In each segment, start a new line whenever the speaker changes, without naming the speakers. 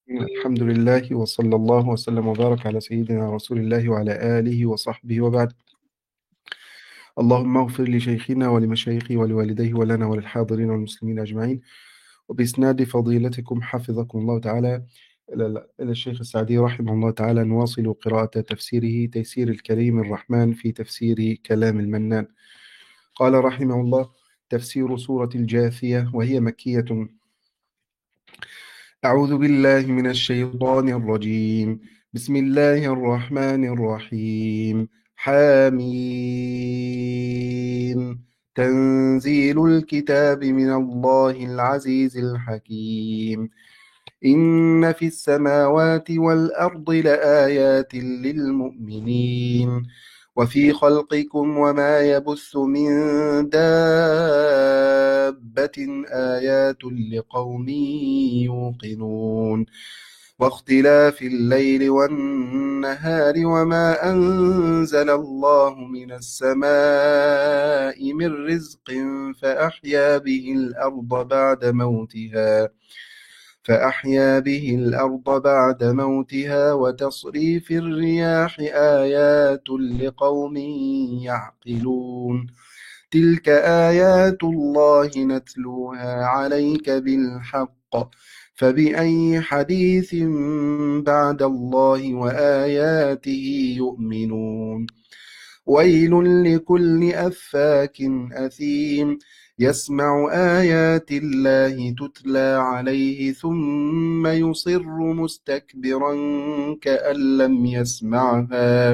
الحمد لله وصلى الله وسلم وبارك على سيدنا رسول الله وعلى آله وصحبه وبعد. اللهم اغفر لشيخنا ولمشايخه ولوالديه ولنا وللحاضرين والمسلمين أجمعين. وبإسناد فضيلتكم حفظكم الله تعالى إلى الشيخ السعدي رحمه الله تعالى، نواصل قراءة تفسيره تيسير الكريم الرحمن في تفسير كلام المنان. قال رحمه الله: تفسير سورة الجاثية، وهي مكية. أعوذ بالله من الشيطان الرجيم. بسم الله الرحمن الرحيم. حاميم. تنزيل الكتاب من الله العزيز الحكيم. إن في السماوات والأرض لآيات للمؤمنين، وفي خلقكم وما يبث من دابة آيات لقوم يوقنون. واختلاف الليل والنهار وما أنزل الله من السماء من رزق فأحيا به الأرض بعد موتها وتصريف الرياح آيات لقوم يعقلون. تلك آيات الله نتلوها عليك بالحق، فبأي حديث بعد الله وآياته يؤمنون. ويل لكل أفاك أثيم، يسمع آيات الله تتلى عليه ثم يصر مستكبرا كأن لم يسمعها،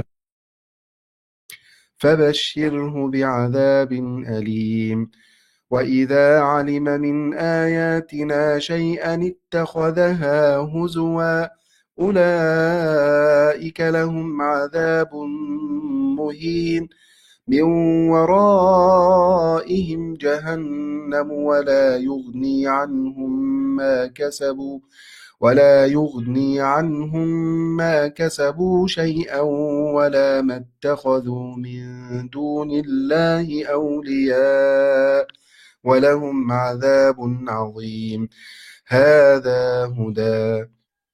فبشره بعذاب أليم. وإذا علم من آياتنا شيئا اتخذها هزوا، أولئك لهم عذاب مهين، من ورائهم جهنم ولا يغني عنهم ما كسبوا شيئا، ولا ما اتخذوا من دون الله أولياء، ولهم عذاب عظيم. هذا هدى،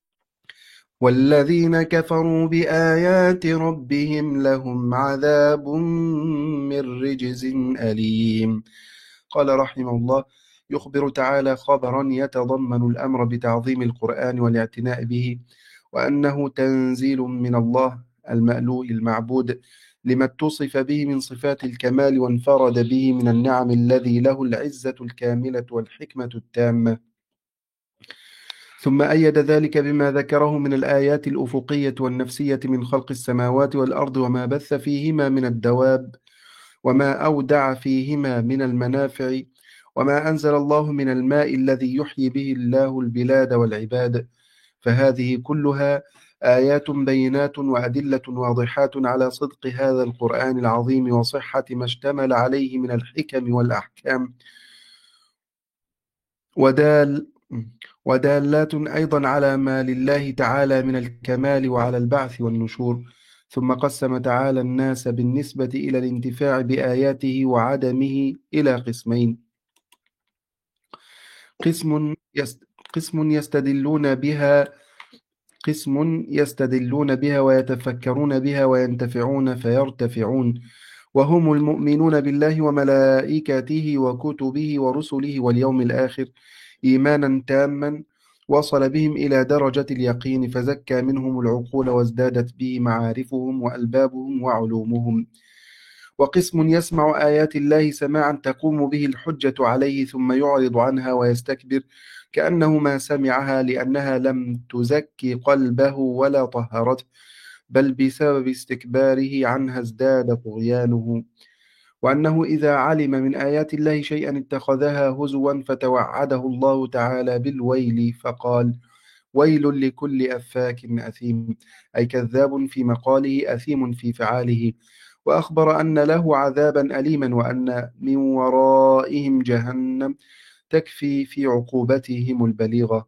والذين كفروا بآيات ربهم لهم عذاب من رجز أليم. قال رحمه الله: يخبر تعالى خبرا يتضمن الأمر بتعظيم القرآن والاعتناء به، وأنه تنزيل من الله المألوه المعبود، لما اتصف به من صفات الكمال وانفرد به من النعم، الذي له العزة الكاملة والحكمة التامة. ثم أيد ذلك بما ذكره من الآيات الأفقية والنفسية من خلق السماوات والأرض وما بث فيهما من الدواب، وما أودع فيهما من المنافع، وما أنزل الله من الماء الذي يحيي به الله البلاد والعباد. فهذه كلها آيات بينات وأدلة واضحات على صدق هذا القرآن العظيم وصحة ما اشتمل عليه من الحكم والأحكام، ودال ودالات أيضا على ما لله تعالى من الكمال وعلى البعث والنشور. ثم قسم تعالى الناس بالنسبة إلى الانتفاع بآياته وعدمه إلى قسمين: قسم يست قسم يستدلون بها قسم يستدلون بها ويتفكرون بها وينتفعون فيرتفعون، وهم المؤمنون بالله وملائكته وكتبه ورسله واليوم الآخر إيمانا تاما وصل بهم إلى درجة اليقين، فزكى منهم العقول وازدادت به معارفهم وألبابهم وعلومهم. وقسم يسمع آيات الله سماعا تقوم به الحجة عليه ثم يعرض عنها ويستكبر كأنه ما سمعها، لأنها لم تزكي قلبه ولا طهرته، بل بسبب استكباره عنها ازداد طغيانه. وأنه إذا علم من آيات الله شيئا اتخذها هزوا، فتوعده الله تعالى بالويل فقال: ويل لكل أفاك أثيم، أي كذاب في مقاله أثيم في فعاله. وأخبر أن له عذابا أليما، وأن من ورائهم جهنم تكفي في عقوبتهم البليغة،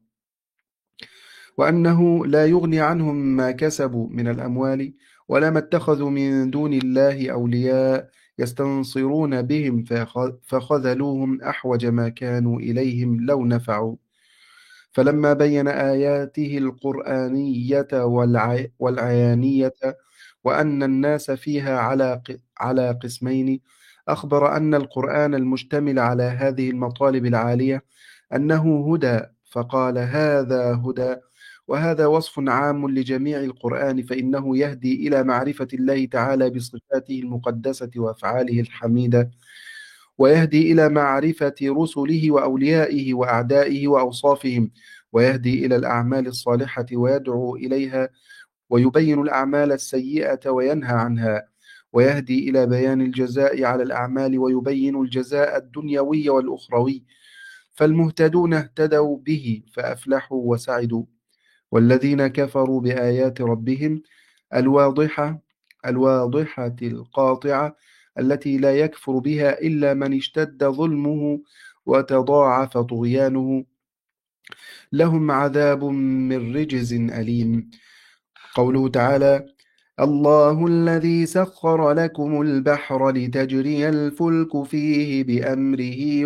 وأنه لا يغني عنهم ما كسبوا من الأموال، ولا ما اتخذوا من دون الله أولياء يستنصرون بهم فخذلوهم أحوج ما كانوا إليهم لو نفعوا. فلما بين آياته القرآنية والعيانية وأن الناس فيها على قسمين، أخبر أن القرآن المشتمل على هذه المطالب العالية أنه هدى، فقال هذا هدى. وهذا وصف عام لجميع القرآن، فإنه يهدي إلى معرفة الله تعالى بصفاته المقدسة وأفعاله الحميدة، ويهدي إلى معرفة رسله وأوليائه وأعدائه وأوصافهم، ويهدي إلى الأعمال الصالحة ويدعو إليها، ويبين الأعمال السيئة وينهى عنها، ويهدي إلى بيان الجزاء على الأعمال ويبين الجزاء الدنيوي والأخروي. فالمهتدون اهتدوا به فأفلحوا وسعدوا، والذين كفروا بآيات ربهم الواضحة الواضحة القاطعة التي لا يكفر بها إلا من اشتد ظلمه وتضاعف طغيانه، لهم عذاب من رجز أليم. قوله تعالى: الله الذي سخر لكم البحر لتجري الفلك فيه بأمره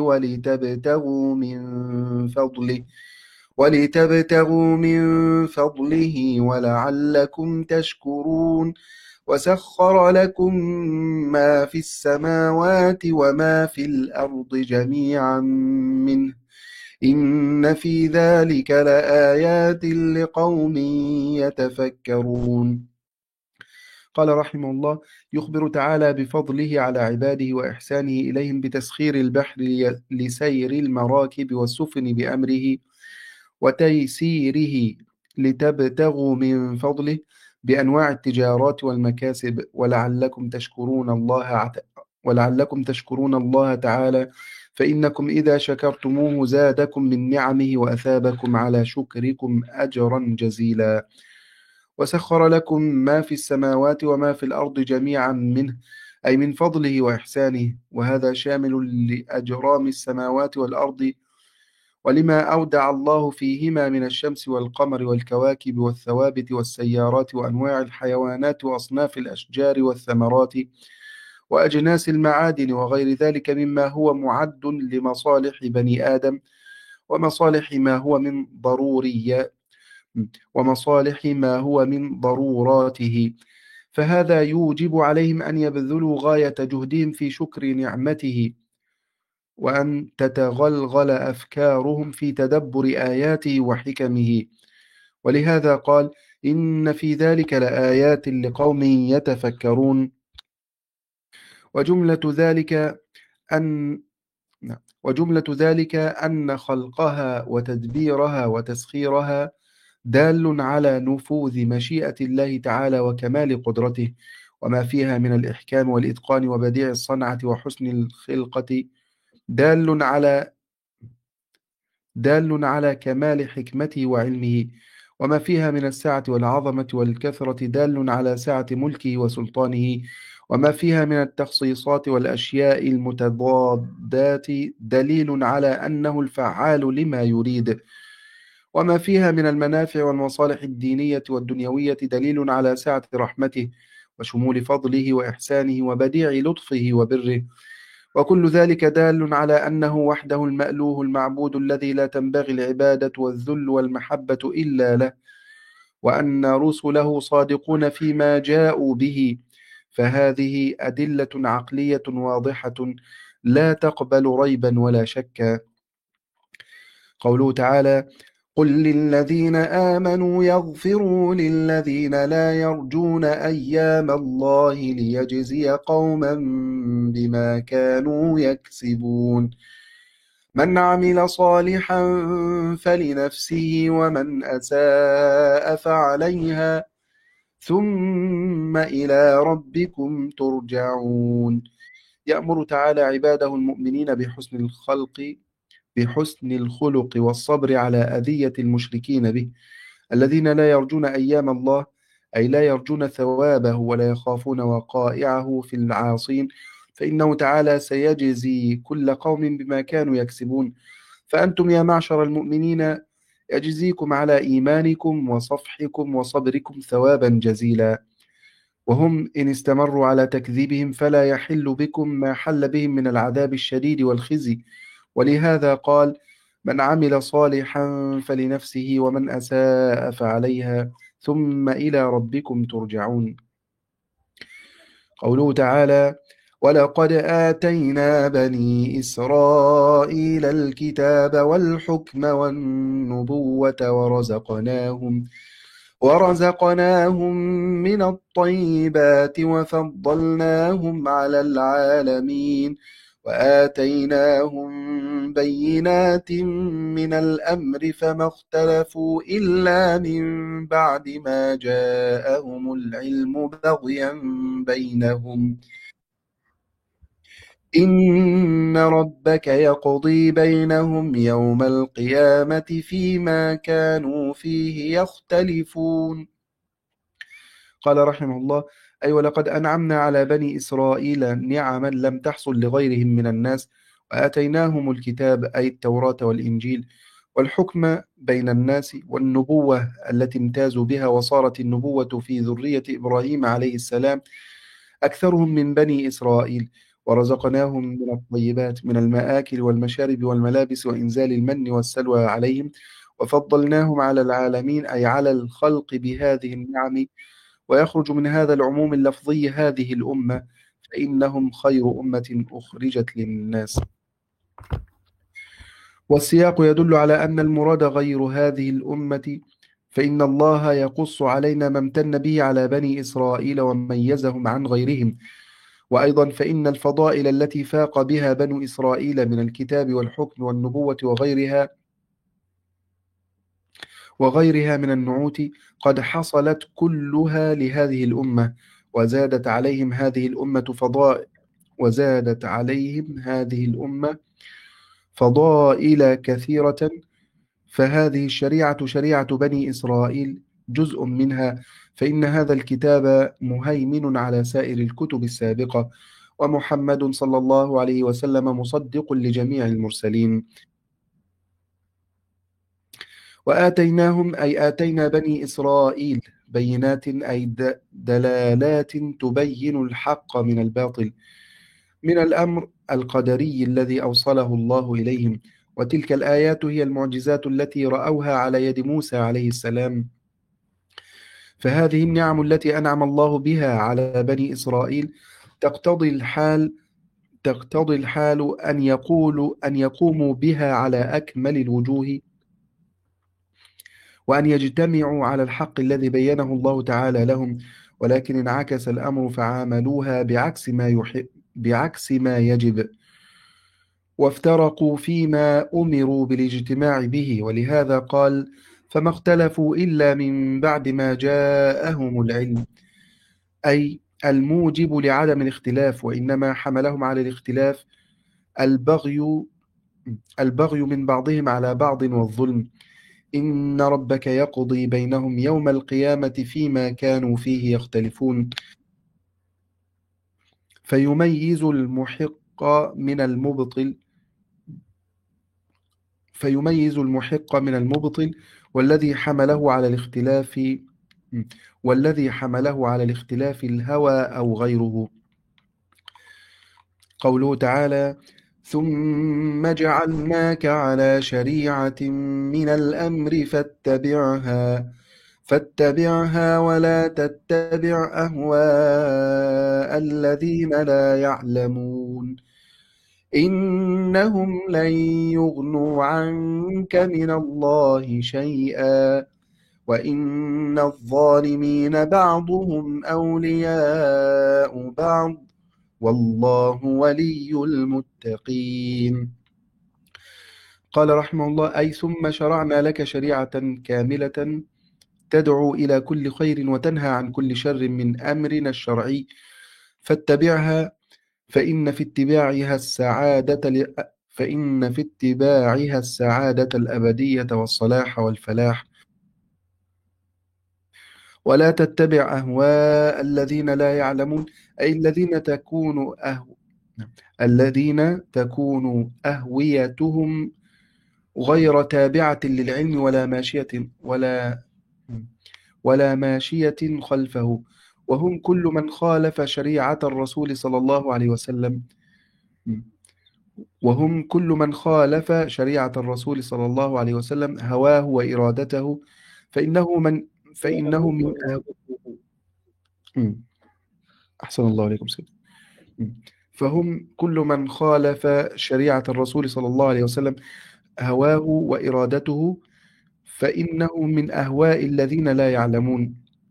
ولتبتغوا من فضله ولعلكم تشكرون. وسخر لكم ما في السماوات وما في الأرض جميعا منه إن في ذلك لآيات لقوم يتفكرون. قال رحمه الله: يخبر تعالى بفضله على عباده وإحسانه إليهم بتسخير البحر لسير المراكب والسفن بأمره وتيسيره لتبتغوا من فضله بأنواع التجارات والمكاسب، ولعلكم تشكرون الله تعالى، فإنكم إذا شكرتموه زادكم من نعمه وأثابكم على شكركم أجرا جزيلا. وسخر لكم ما في السماوات وما في الأرض جميعا منه، أي من فضله وإحسانه، وهذا شامل لأجرام السماوات والأرض ولما أودع الله فيهما من الشمس والقمر والكواكب والثوابت والسيارات وأنواع الحيوانات وأصناف الأشجار والثمرات وأجناس المعادن وغير ذلك مما هو معد لمصالح بني آدم ومصالح ما هو من ضروراته، فهذا يوجب عليهم أن يبذلوا غاية جهدهم في شكر نعمته، وأن تتغلغل أفكارهم في تدبر آياته وحكمه. ولهذا قال: إن في ذلك لآيات لقوم يتفكرون. وجملة ذلك أن خلقها وتدبيرها وتسخيرها دال على نفوذ مشيئة الله تعالى وكمال قدرته، وما فيها من الإحكام والإتقان وبديع الصنعة وحسن الخلقة دال على كمال حكمته وعلمه، وما فيها من السعة والعظمة والكثرة دال على سعة ملكه وسلطانه، وما فيها من التخصيصات والأشياء المتضادات دليل على أنه الفعال لما يريد، وما فيها من المنافع والمصالح الدينية والدنيوية دليل على سعة رحمته وشمول فضله وإحسانه وبديع لطفه وبره، وكل ذلك دال على أنه وحده المألوه المعبود الذي لا تنبغي العبادة والذل والمحبة إلا له، وأن رسله صادقون فيما جاءوا به، فهذه أدلة عقلية واضحة لا تقبل ريبا ولا شكا. قوله تعالى: قل للذين آمنوا يغفروا للذين لا يرجون أيام الله ليجزي قوما بما كانوا يكسبون، من عمل صالحا فلنفسه ومن أساء فعليها ثم إلى ربكم ترجعون. يأمر تعالى عباده المؤمنين بحسن الخلق والصبر على أذية المشركين به، الذين لا يرجون أيام الله، أي لا يرجون ثوابه ولا يخافون وقائعه في العاصين، فإنه تعالى سيجزي كل قوم بما كانوا يكسبون. فأنتم يا معشر المؤمنين يجزيكم على إيمانكم وصفحكم وصبركم ثوابا جزيلا، وهم إن استمروا على تكذيبهم فلا يحل بكم ما حل بهم من العذاب الشديد والخزي. ولهذا قال: من عمل صالحا فلنفسه ومن أساء فعليها ثم إلى ربكم ترجعون. قوله تعالى: ولقد آتينا بني إسرائيل الكتاب والحكم والنبوة ورزقناهم من الطيبات وفضلناهم على العالمين وآتيناهم بينات من الأمر فما اختلفوا إلا من بعد ما جاءهم العلم بغيا بينهم. إن ربك يقضي بينهم يوم القيامة فيما كانوا فيه يختلفون. قال رحمه الله: أي ولقد أنعمنا على بني إسرائيل نعما لم تحصل لغيرهم من الناس، وآتيناهم الكتاب أي التوراة والإنجيل والحكم بين الناس والنبوة التي امتازوا بها، وصارت النبوة في ذرية إبراهيم عليه السلام أكثرهم من بني إسرائيل، ورزقناهم من الطيبات من المآكل والمشارب والملابس وإنزال المن والسلوى عليهم، وفضلناهم على العالمين أي على الخلق بهذه النعم. ويخرج من هذا العموم اللفظي هذه الأمة، فإنهم خير أمة أخرجت للناس. والسياق يدل على أن المراد غير هذه الأمة، فإن الله يقص علينا ما امتن به على بني إسرائيل وميزهم عن غيرهم. وأيضا فإن الفضائل التي فاق بها بنو إسرائيل من الكتاب والحكم والنبوة وغيرها من النعوت قد حصلت كلها لهذه الأمة، وزادت عليهم هذه الأمة فضائل كثيرة. فهذه الشريعة شريعة بني إسرائيل جزء منها، فإن هذا الكتاب مهيمن على سائر الكتب السابقة، ومحمد صلى الله عليه وسلم مصدق لجميع المرسلين. وآتيناهم أي آتينا بني إسرائيل بينات أي دلالات تبين الحق من الباطل، من الأمر القدري الذي أوصله الله إليهم. وتلك الآيات هي المعجزات التي رأوها على يد موسى عليه السلام. فهذه النعم التي أنعم الله بها على بني إسرائيل تقتضي الحال أن يقوموا بها على أكمل الوجوه، وأن يجتمعوا على الحق الذي بينه الله تعالى لهم، ولكن انعكس الأمر فعاملوها بعكس ما يجب، وافترقوا فيما أمروا بالاجتماع به. ولهذا قال: فما اختلفوا إلا من بعد ما جاءهم العلم، أي الموجب لعدم الاختلاف، وإنما حملهم على الاختلاف البغي البغي من بعضهم على بعض والظلم. إن ربك يقضي بينهم يوم القيامة فيما كانوا فيه يختلفون، فيميز المحق من المبطل والذي حمله على الاختلاف الهوى أو غيره. قوله تعالى: ثم جعلناك على شريعة من الأمر فاتبعها ولا تتبع أهواء الذين لا يعلمون، إنهم لن يغنوا عنك من الله شيئا وإن الظالمين بعضهم أولياء بعض والله ولي المتقين. قال رحمه الله: أي ثم شرعنا لك شريعة كاملة تدعو إلى كل خير وتنهى عن كل شر من أمرنا الشرعي، فاتبعها فإن في اتباعها السعادة الأبدية والصلاح والفلاح، ولا تتبع أهواء الذين لا يعلمون، أي الذين تكون أهويتهم غير تابعة للعلم ولا ماشية خلفه، وهم كل من خالف شريعة الرسول صلى الله عليه وسلم وهم كل من خالف شريعة الرسول صلى الله عليه وسلم هواه وإرادته فإنه من فإنه من مم. أحسن الله عليكم سيدي. مم. فهم كل من خالف شريعة الرسول صلى الله عليه وسلم هواه وإرادته فإنه من أهواء الذين لا يعلمون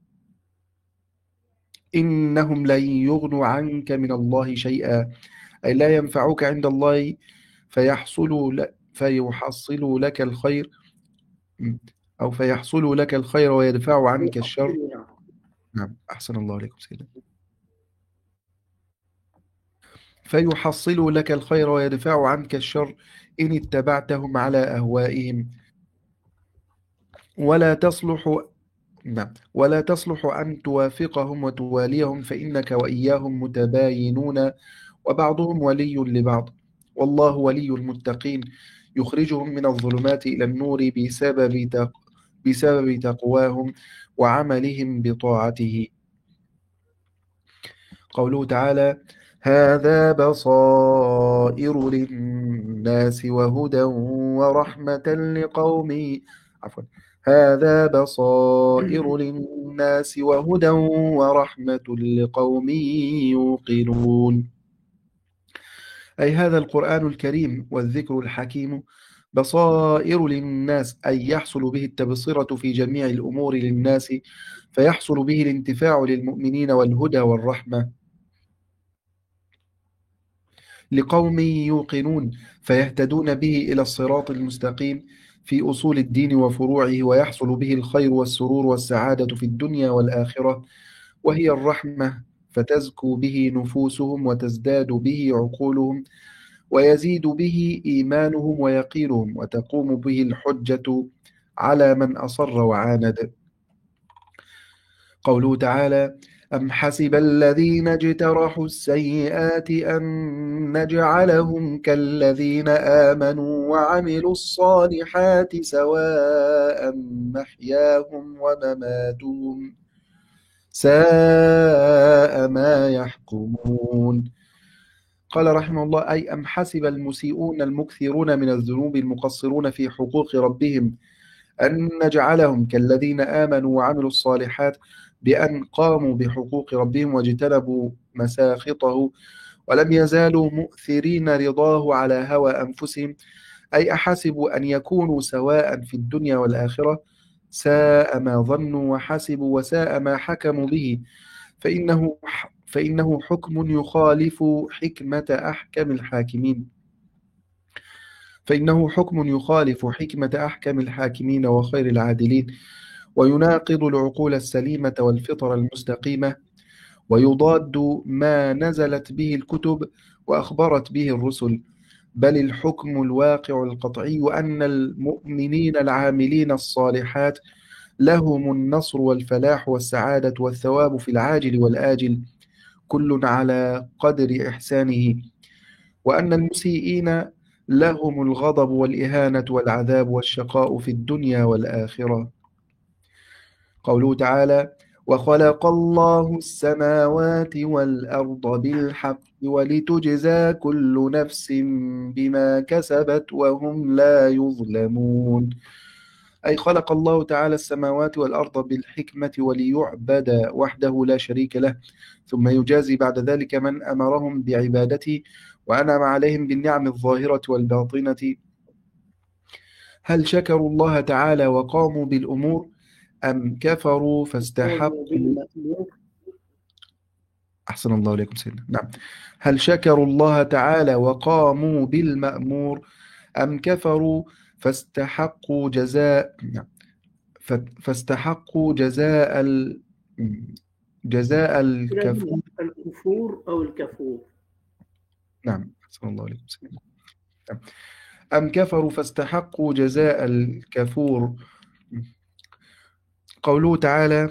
إنهم لن يغنوا عنك من الله شيئا أي لا ينفعوك عند الله فيحصلوا لك الخير أو فيحصلوا لك الخير ويدفعوا عنك الشر. نعم أحسن الله عليكم سيدنا. فيحصلوا لك الخير ويدفعوا عنك الشر إن اتبعتهم على أهوائهم ولا تصلح نعم ولا تصلح أن توافقهم وتواليهم فإنك وإياهم متباينون وبعضهم ولي لبعض والله ولي المتقين يخرجهم من الظلمات إلى النور بسبب تقواهم وعملهم بطاعته. قوله تعالى هذا بصائر للناس وهدى ورحمة لقوم عفوا هذا بصائر للناس وهدى ورحمة لقوم يوقنون أي هذا القرآن الكريم والذكر الحكيم بصائر للناس أي يحصل به التبصرة في جميع الأمور للناس فيحصل به الانتفاع للمؤمنين والهدى والرحمة لقوم يوقنون فيهتدون به إلى الصراط المستقيم في أصول الدين وفروعه ويحصل به الخير والسرور والسعادة في الدنيا والآخرة وهي الرحمة فتزكو به نفوسهم وتزداد به عقولهم ويزيد به إيمانهم ويقينهم وتقوم به الحجة على من أصر وعاند. قوله تعالى أم حسب الذين اجترحوا السيئات أن نجعلهم كالذين آمنوا وعملوا الصالحات سواء محياهم ومماتهم ساء ما يحكمون. قال رحمه الله أي أم حسب المسيئون المكثرون من الذنوب المقصرون في حقوق ربهم أن نجعلهم كالذين آمنوا وعملوا الصالحات بأن قاموا بحقوق ربهم واجتنبوا مساخطه ولم يزالوا مؤثرين رضاه على هوى أنفسهم أي أحسبوا أن يكونوا سواء في الدنيا والآخرة ساء ما ظنوا وحسبوا وساء ما حكموا به فإنه حكم يخالف حكمة أحكم الحاكمين الحاكمين وخير العادلين ويناقض العقول السليمة والفطر المستقيمة ويضاد ما نزلت به الكتب وأخبرت به الرسل بل الحكم الواقع القطعي أن المؤمنين العاملين الصالحات لهم النصر والفلاح والسعادة والثواب في العاجل والآجل كل على قدر إحسانه وأن المسيئين لهم الغضب والإهانة والعذاب والشقاء في الدنيا والآخرة. قوله تعالى وخلق الله السماوات والأرض بالحق ولتجزى كل نفس بما كسبت وهم لا يظلمون أي خلق الله تعالى السماوات والأرض بالحكمة وليعبد وحده لا شريك له ثم يجازي بعد ذلك من أمرهم بعبادته وأنعم عليهم بالنعم الظاهرة والباطنة. هل شكروا الله تعالى وقاموا بالأمور أم كفروا فاستحقوا أحسن الله إليكم سيدنا. نعم هل شكروا الله تعالى وقاموا بالمأمور أم كفروا فاستحقوا جزاء جزاء الكفور
الكفور أو الكفور.
نعم أحسن الله إليكم سيدنا. نعم. أم كفروا فاستحقوا جزاء الكفور. قوله تعالى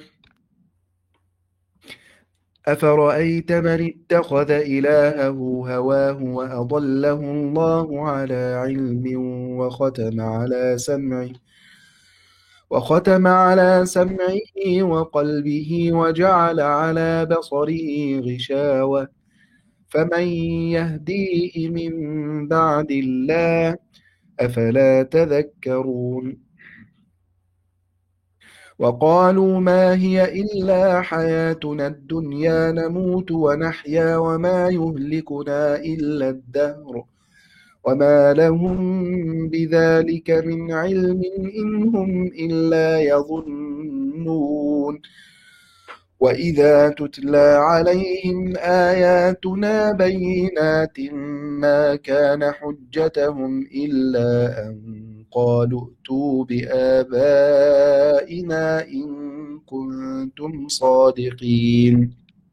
أفرأيت من اتخذ إلهه هواه وأضله الله على علم وختم على سمعه وقلبه وجعل على بصره غشاوة فمن يهديه من بعد الله أفلا تذكرون وقالوا ما هي إلا حياتنا الدنيا نموت ونحيا وما يهلكنا إلا الدهر وما لهم بذلك من علم إن هم إلا يظنون وإذا تتلى عليهم آياتنا بينات ما كان حجتهم إلا أن قالوا ائتوا بآبائنا إن كنتم صادقين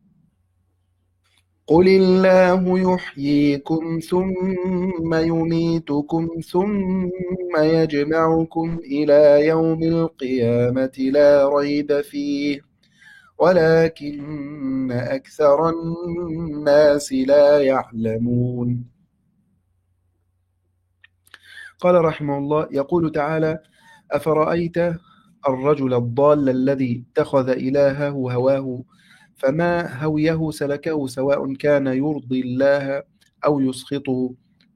قل الله يحييكم ثم يميتكم ثم يجمعكم إلى يوم القيامة لا ريب فيه ولكن أكثر الناس لا يعلمون قال رحمه الله يقول تعالى أفرأيت الرجل الضال الذي اتخذ إلهه هواه فما هويه سلكه سواء كان يرضي الله أو يسخطه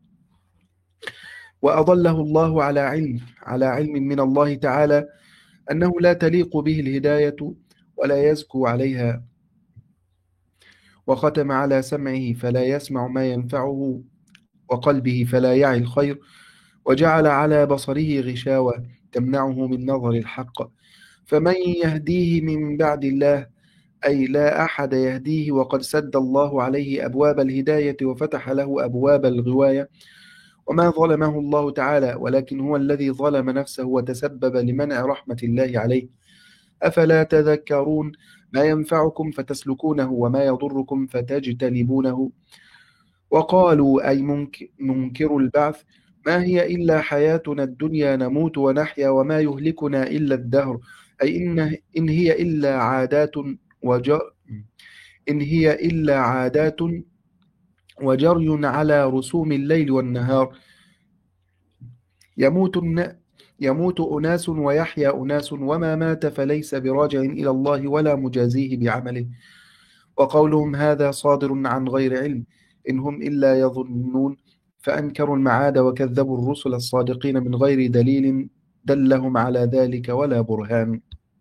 وأضله الله على علم من الله تعالى أنه لا تليق به الهداية ولا يزكو عليها وختم على سمعه فلا يسمع ما ينفعه وقلبه فلا يعي الخير وجعل على بصره غشاوة تمنعه من نظر الحق فمن يهديه من بعد الله أي لا أحد يهديه وقد سد الله عليه أبواب الهداية وفتح له أبواب الغواية وما ظلمه الله تعالى ولكن هو الذي ظلم نفسه وتسبب لمنع رحمة الله عليه أفلا تذكرون ما ينفعكم فتسلكونه وما يضركم فتجتنبونه وقالوا أي منكر البعث ما هي إلا حياتنا الدنيا نموت ونحيا وما يهلكنا إلا الدهر أي إن هي إلا عادات وجري على رسوم الليل والنهار يموت أناس ويحيا أناس وما مات فليس براجع إلى الله ولا مجازيه بعمله وقولهم هذا صادر عن غير علم إن هم إلا يظنون فأنكروا المعاد وكذبوا الرسل الصادقين من غير دليل دلهم على ذلك ولا برهان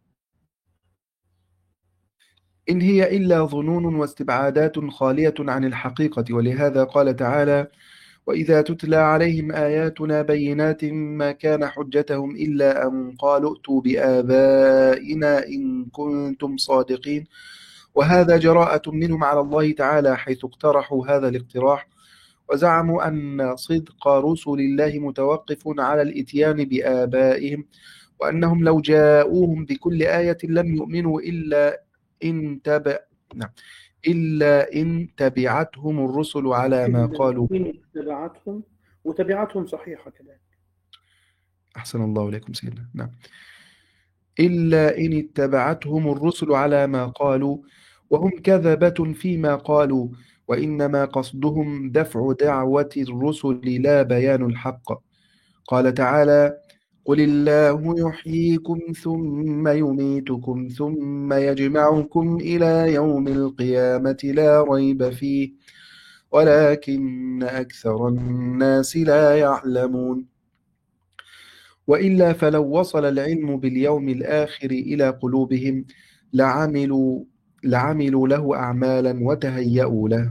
إن هي إلا ظنون واستبعادات خالية عن الحقيقة ولهذا قال تعالى وإذا تتلى عليهم آياتنا بينات ما كان حجتهم إلا أن قالوا ائتوا بآبائنا إن كنتم صادقين وهذا جراءة منهم على الله تعالى حيث اقترحوا هذا الاقتراح وزعموا أن صدق رسل الله متوقف على الإتيان بآبائهم وأنهم لو جاءوهم بكل آية لم يؤمنوا إلا إن تبعتهم الرسل على ما قالوا
تبعتهم وتبعتهم صحيحة كذلك.
أحسن الله إليكم سيدنا. نعم. إلا إن اتبعتهم الرسل على ما قالوا وهم كذبة فيما قالوا وإنما قصدهم دفع دعوة الرسل لا بيان الحق. قال تعالى قل الله يحييكم ثم يميتكم ثم يجمعكم إلى يوم القيامة لا ريب فيه ولكن أكثر الناس لا يعلمون وإلا فلو وصل العلم باليوم الآخر إلى قلوبهم لعملوا له أعمالا وتهيأوا له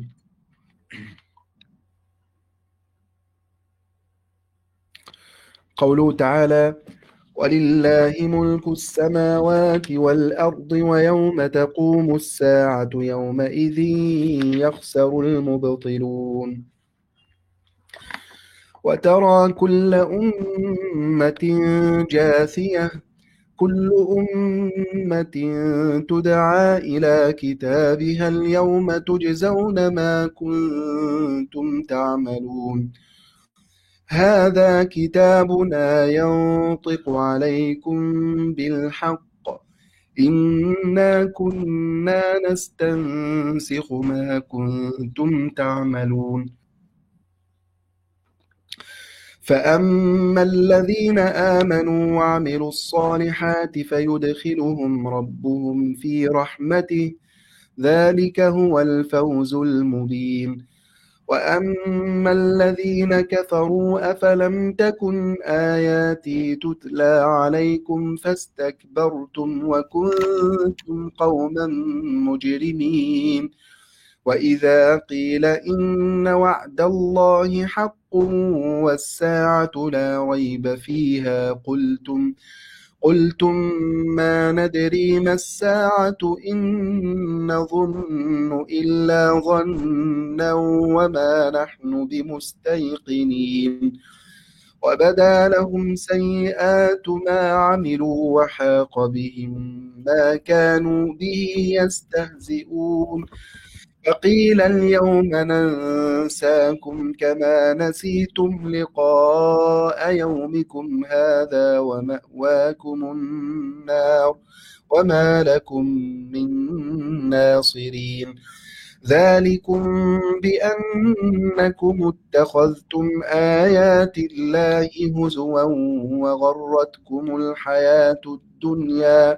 قوله تعالى ولله ملك السماوات والأرض ويوم تقوم الساعة يومئذ يخسر المبطلون وترى كل أمة جاثية كل أمة تدعى إلى كتابها اليوم تجزون ما كنتم تعملون هذا كتابنا ينطق عليكم بالحق إنا كنا نستنسخ ما كنتم تعملون فأما الذين آمنوا وعملوا الصالحات فيدخلهم ربهم في رحمته ذلك هو الفوز المبين وأما الذين كفروا أفلم تكن آياتي تتلى عليكم فاستكبرتم وكنتم قوما مجرمين وإذا قيل إن وعد الله حق والساعة لا ريب فيها قلتم ما ندري ما الساعة إن نظن إلا ظنا وما نحن بمستيقنين وبدا لهم سيئات ما عملوا وحاق بهم ما كانوا به يستهزئون فقيل اليوم ننساكم كما نسيتم لقاء يومكم هذا ومأواكم النار وما لكم من ناصرين ذلكم بأنكم اتخذتم آيات الله هزوا وغرتكم الحياة الدنيا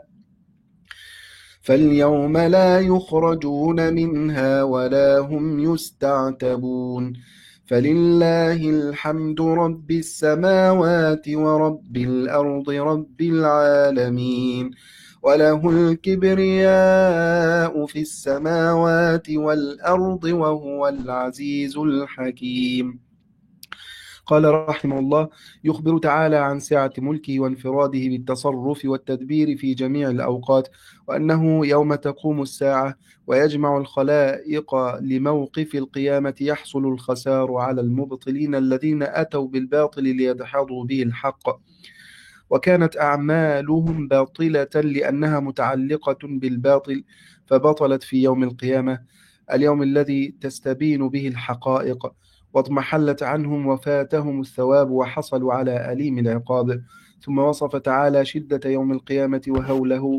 فاليوم لا يخرجون منها ولا هم يستعتبون فلله الحمد رب السماوات ورب الأرض رب العالمين وله الكبرياء في السماوات والأرض وهو العزيز الحكيم. قال رحمه الله: يخبر تعالى عن سعة ملكه وانفراده بالتصرف والتدبير في جميع الأوقات، وأنه يوم تقوم الساعة ويجمع الخلائق لموقف القيامة يحصل الخسار على المبطلين الذين أتوا بالباطل ليدحضوا به الحق، وكانت أعمالهم باطلة لأنها متعلقة بالباطل فبطلت في يوم القيامة، اليوم الذي تستبين به الحقائق، واضمحلت عنهم وفاتهم الثواب وحصلوا على أليم العقاب. ثم وصف تعالى شدة يوم القيامة وهوله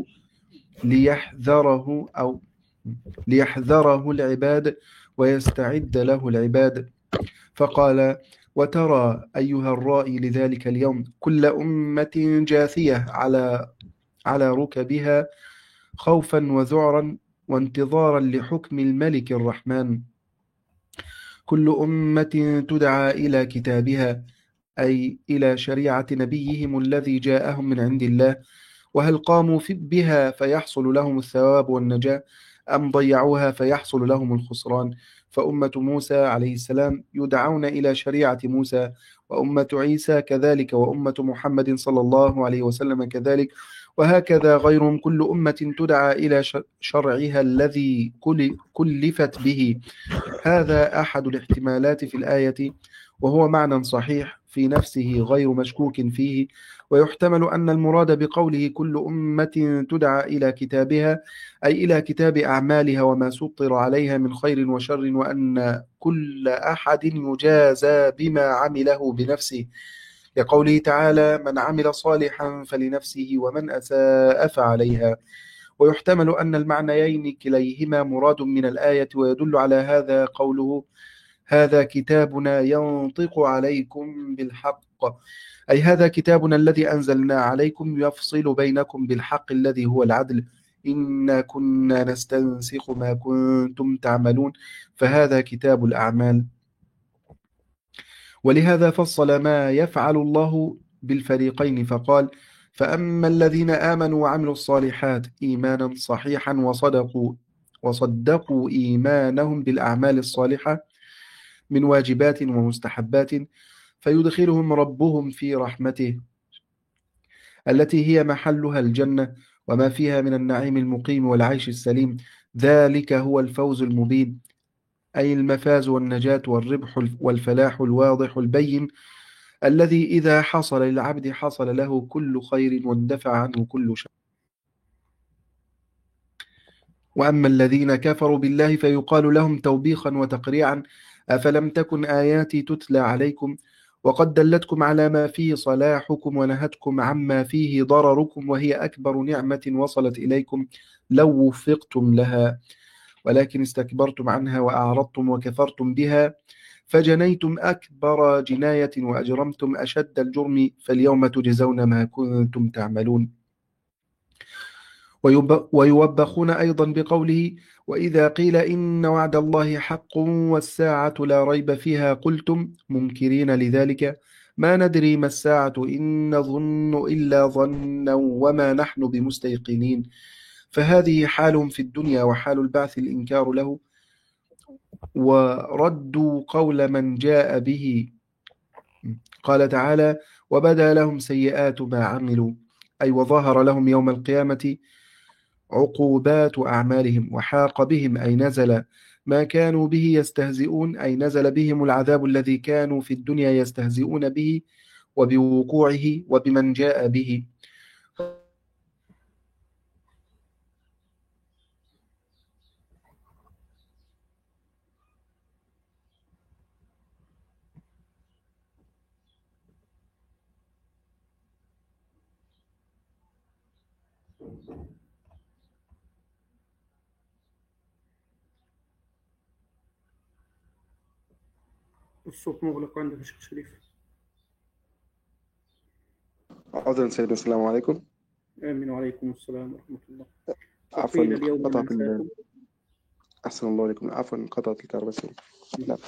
ليحذره العباد ويستعد له العباد، فقال: وترى أيها الرائي لذلك اليوم كل أمة جاثية على ركبها خوفا وذعرا وانتظارا لحكم الملك الرحمن، كل أمة تدعى إلى كتابها أي إلى شريعة نبيهم الذي جاءهم من عند الله، وهل قاموا بها فيحصل لهم الثواب والنجاة أم ضيعوها فيحصل لهم الخسران. فأمة موسى عليه السلام يدعون إلى شريعة موسى، وأمة عيسى كذلك، وأمة محمد صلى الله عليه وسلم كذلك، وهكذا غيرهم، كل أمة تدعى إلى شرعها الذي كلفت به. هذا أحد الاحتمالات في الآية، وهو معنى صحيح في نفسه غير مشكوك فيه، ويحتمل أن المراد بقوله كل أمة تدعى إلى كتابها أي إلى كتاب أعمالها وما سطر عليها من خير وشر، وأن كل أحد يجازى بما عمله بنفسه، لقوله تعالى: من عمل صالحا فلنفسه ومن أساء فعليها. ويحتمل أن المعنيين كليهما مراد من الآية، ويدل على هذا قوله: هذا كتابنا ينطق عليكم بالحق، أي هذا كتابنا الذي أنزلنا عليكم يفصل بينكم بالحق الذي هو العدل، إنا كنا نستنسخ ما كنتم تعملون، فهذا كتاب الأعمال. ولهذا فصل ما يفعل الله بالفريقين فقال: فأما الذين آمنوا وعملوا الصالحات إيمانا صحيحا وصدقوا إيمانهم بالأعمال الصالحة من واجبات ومستحبات فيدخلهم ربهم في رحمته التي هي محلها الجنة وما فيها من النعيم المقيم والعيش السليم، ذلك هو الفوز المبين، أي المفاز والنجاة والربح والفلاح الواضح البين الذي إذا حصل للعبد حصل له كل خير واندفع عنه كل شر. وأما الذين كفروا بالله فيقال لهم توبيخا وتقريعا: أفلم تكن آياتي تتلى عليكم وقد دلتكم على ما فيه صلاحكم ونهتكم عما فيه ضرركم، وهي أكبر نعمة وصلت إليكم لو وفقتم لها، ولكن استكبرتم عنها وأعرضتم وكفرتم بها فجنيتم أكبر جناية وأجرمتم أشد الجرم، فاليوم تجزون ما كنتم تعملون. ويوبخون أيضا بقوله: وإذا قيل إن وعد الله حق والساعة لا ريب فيها قلتم منكرين لذلك ما ندري ما الساعة إن نظن إلا ظنا وما نحن بمستيقنين. فهذه حالهم في الدنيا، وحال البعث الإنكار له، وردوا قول من جاء به. قال تعالى: وبدا لهم سيئات ما عملوا، أي وظهر لهم يوم القيامة عقوبات أعمالهم، وحاق بهم أي نزل ما كانوا به يستهزئون، أي نزل بهم العذاب الذي كانوا في الدنيا يستهزئون به وبوقوعه وبمن جاء به.
الصوت مغلق عندك يا شيخ شريف.
عذرا سيدنا، السلام عليكم.
آمين وعليكم السلام ورحمة الله.
عفوا
وقيل اليوم
قطعت
ننساكم.
أحسن الله عليكم. عفوا قطعت الكهرباء. نعم.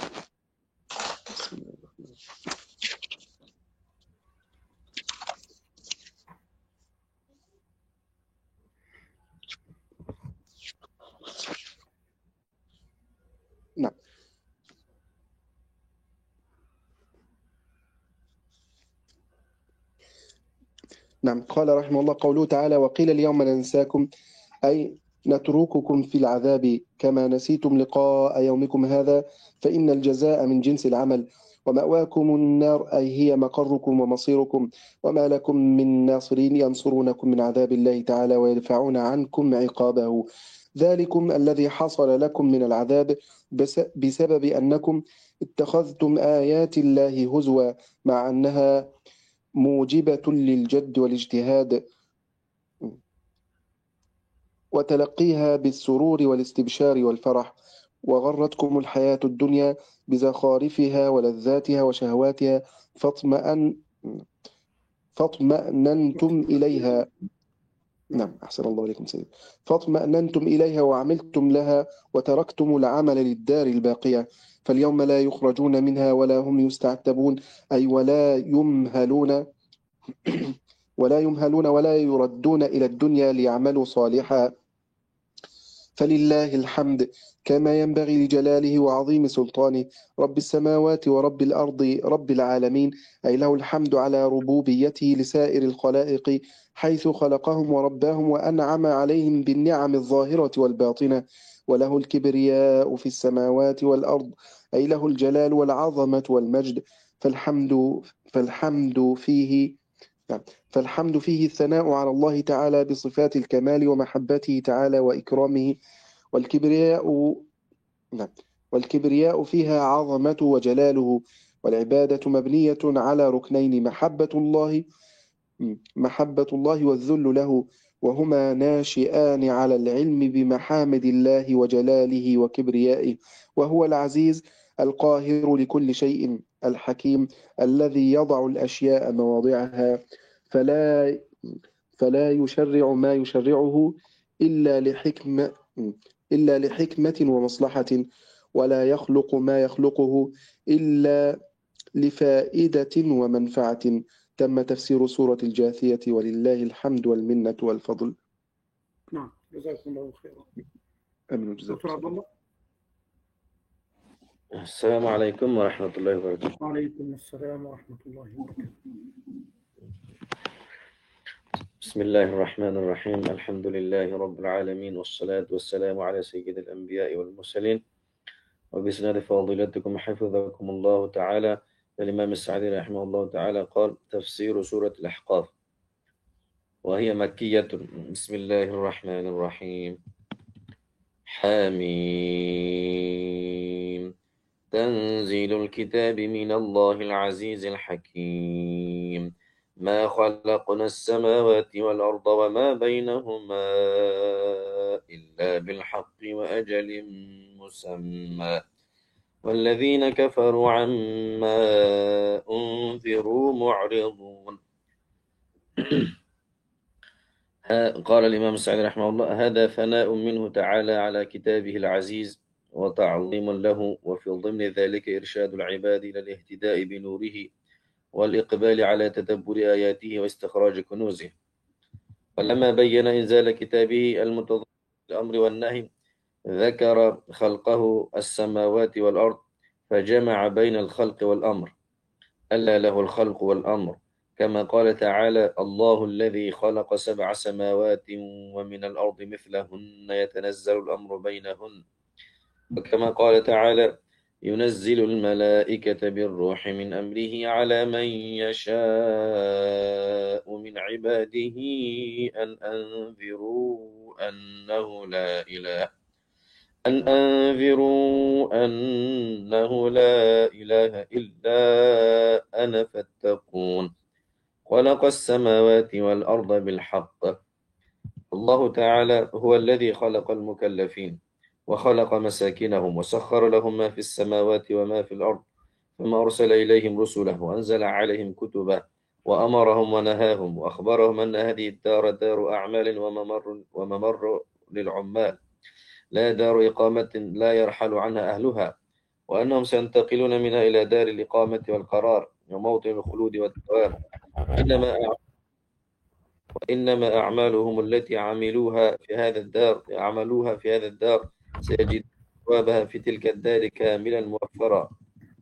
نعم. نعم. قال رحمه الله: قوله تعالى: وقيل اليوم ننساكم، أي نترككم في العذاب كما نسيتم لقاء يومكم هذا، فإن الجزاء من جنس العمل، ومأواكم النار، أي هي مقركم ومصيركم، وما لكم من ناصرين ينصرونكم من عذاب الله تعالى ويدفعون عنكم عقابه. ذلكم الذي حصل لكم من العذاب بسبب أنكم اتخذتم آيات الله هزوا، مع أنها موجبة للجد والاجتهاد وتلقيها بالسرور والاستبشار والفرح، وغرتكم الحياة الدنيا بزخارفها ولذاتها وشهواتها فاطمأننتم إليها. نعم، أحسن الله عليكم سيدي. فاطمأننتم إليها وعملتم لها وتركتم العمل للدار الباقية، فاليوم لا يخرجون منها ولا هم يستعتبون، أي ولا يمهلون ولا يردون إلى الدنيا ليعملوا صالحا. فلله الحمد كما ينبغي لجلاله وعظيم سلطانه، رب السماوات ورب الأرض رب العالمين، أي له الحمد على ربوبيته لسائر الخلائق حيث خلقهم ورباهم وأنعم عليهم بالنعم الظاهرة والباطنة، وله الكبرياء في السماوات والأرض، أي له الجلال والعظمة والمجد. فالحمد فيه فالحمد فيه الثناء على الله تعالى بصفات الكمال ومحبته تعالى وإكرامه، والكبرياء فيها عظمته وجلاله، والعبادة مبنية على ركنين: محبة الله والذل له، وهما ناشئان على العلم بمحامد الله وجلاله وكبريائه، وهو العزيز القاهر لكل شيء، الحكيم الذي يضع الأشياء مواضعها، فلا يشرع ما يشرعه إلا لحكمة ومصلحة، ولا يخلق ما يخلقه إلا لفائدة ومنفعة. تم تفسير سورة الجاثية، ولله الحمد والمنة والفضل.
نعم، جزاكم الله خيرا.
أمين وجزاكم.
دكتور عبد الله.
السلام عليكم ورحمة الله وبركاته.
وعليكم السلام ورحمة الله وبركاته.
بسم الله الرحمن الرحيم. الحمد لله رب العالمين، والصلاة والسلام على سيد الأنبياء والمرسلين، وبسند فاضلتكم حفظكم الله تعالى. الإمام السعدي رحمه الله تعالى قال: تفسير سورة الأحقاف، وهي مكية. بسم الله الرحمن الرحيم. حميم. تنزيل الكتاب من الله العزيز الحكيم. ما خلقنا السماوات والأرض وما بينهما إلا بالحق وأجل مسمى، والذين كفروا عما أنذروا معرضون. قال الإمام السعدي رحمه الله: هذا ثناء منه تعالى على كتابه العزيز وتعظيم له، وفي ضمن ذلك إرشاد العباد إلى الاهتداء بنوره والإقبال على تدبر آياته واستخراج كنوزه. ولما بين إنزال كتابه المتضمن الأمر والنهي ذكر خلقه السماوات والأرض، فجمع بين الخلق والأمر، ألا له الخلق والأمر، كما قال تعالى: الله الذي خلق 7 سماوات ومن الأرض مثلهن يتنزل الأمر بينهن. وكما قال تعالى: ينزل الملائكة بالروح من أمره على من يشاء من عباده أن أنذروا أنه لا إله إلا أنا فاتقون. خلق السماوات والأرض بالحق. الله تعالى هو الذي خلق المكلفين وخلق مساكنهم وسخر لهم ما في السماوات وما في الأرض، ثم أرسل إليهم رسله وأنزل عليهم كتبه وأمرهم ونهاهم وأخبرهم أن هذه الدار دار أعمال وممر للعمال، لا دار إقامة لا يرحل عنها أهلها، وأنهم سينتقلون منها إلى دار الإقامة والقرار وموطن الخلود والدوام. إنما أعمالهم التي عملوها في هذا الدار سيجد ثوابها في تلك الدار كاملا موفرا.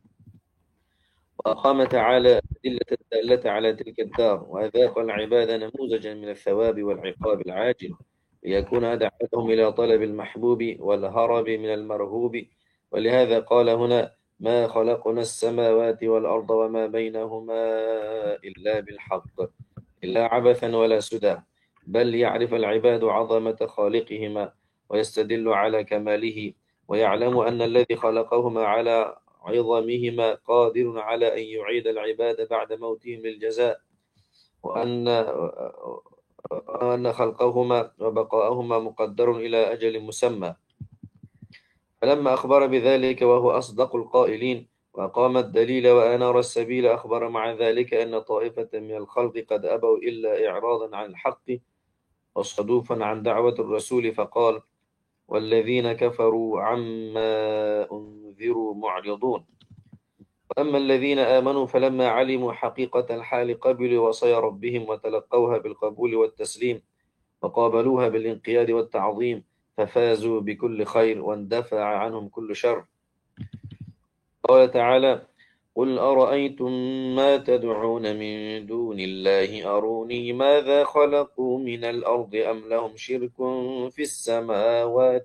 وأقام تعالى أدلة الدالة على تلك الدار، وأذاق العباد نموذجا من الثواب والعقاب العاجل، ليكون دعوتهم إلى طلب المحبوب والهرب من المرهوب. ولهذا قال هنا: ما خلقنا السماوات والأرض وما بينهما إلا بالحق، إلا عبثا ولا سدى، بل يعرف العباد عظمة خالقهما ويستدل على كماله، ويعلم أن الذي خلقهما على عظمهما قادر على أن يعيد العباد بعد موتهم للجزاء، وأن خلقهما وبقاءهما مقدر إلى أجل مسمى. فلما أخبر بذلك وهو أصدق القائلين وأقام الدليل وأنار السبيل، أخبر مع ذلك أن طائفة من الخلق قد أبوا إلا إعراضا عن الحق وصدوفا عن دعوة الرسول، فقال: والذين كفروا عما أنذروا معرضون. وأما الذين آمنوا فلما علموا حقيقة الحال قبلوا وصي ربهم وتلقوها بالقبول والتسليم وقابلوها بالانقياد والتعظيم، ففازوا بكل خير واندفع عنهم كل شر. قال تعالى: قل أرأيتم ما تدعون من دون الله أروني ماذا خلقوا من الأرض أم لهم شرك في السماوات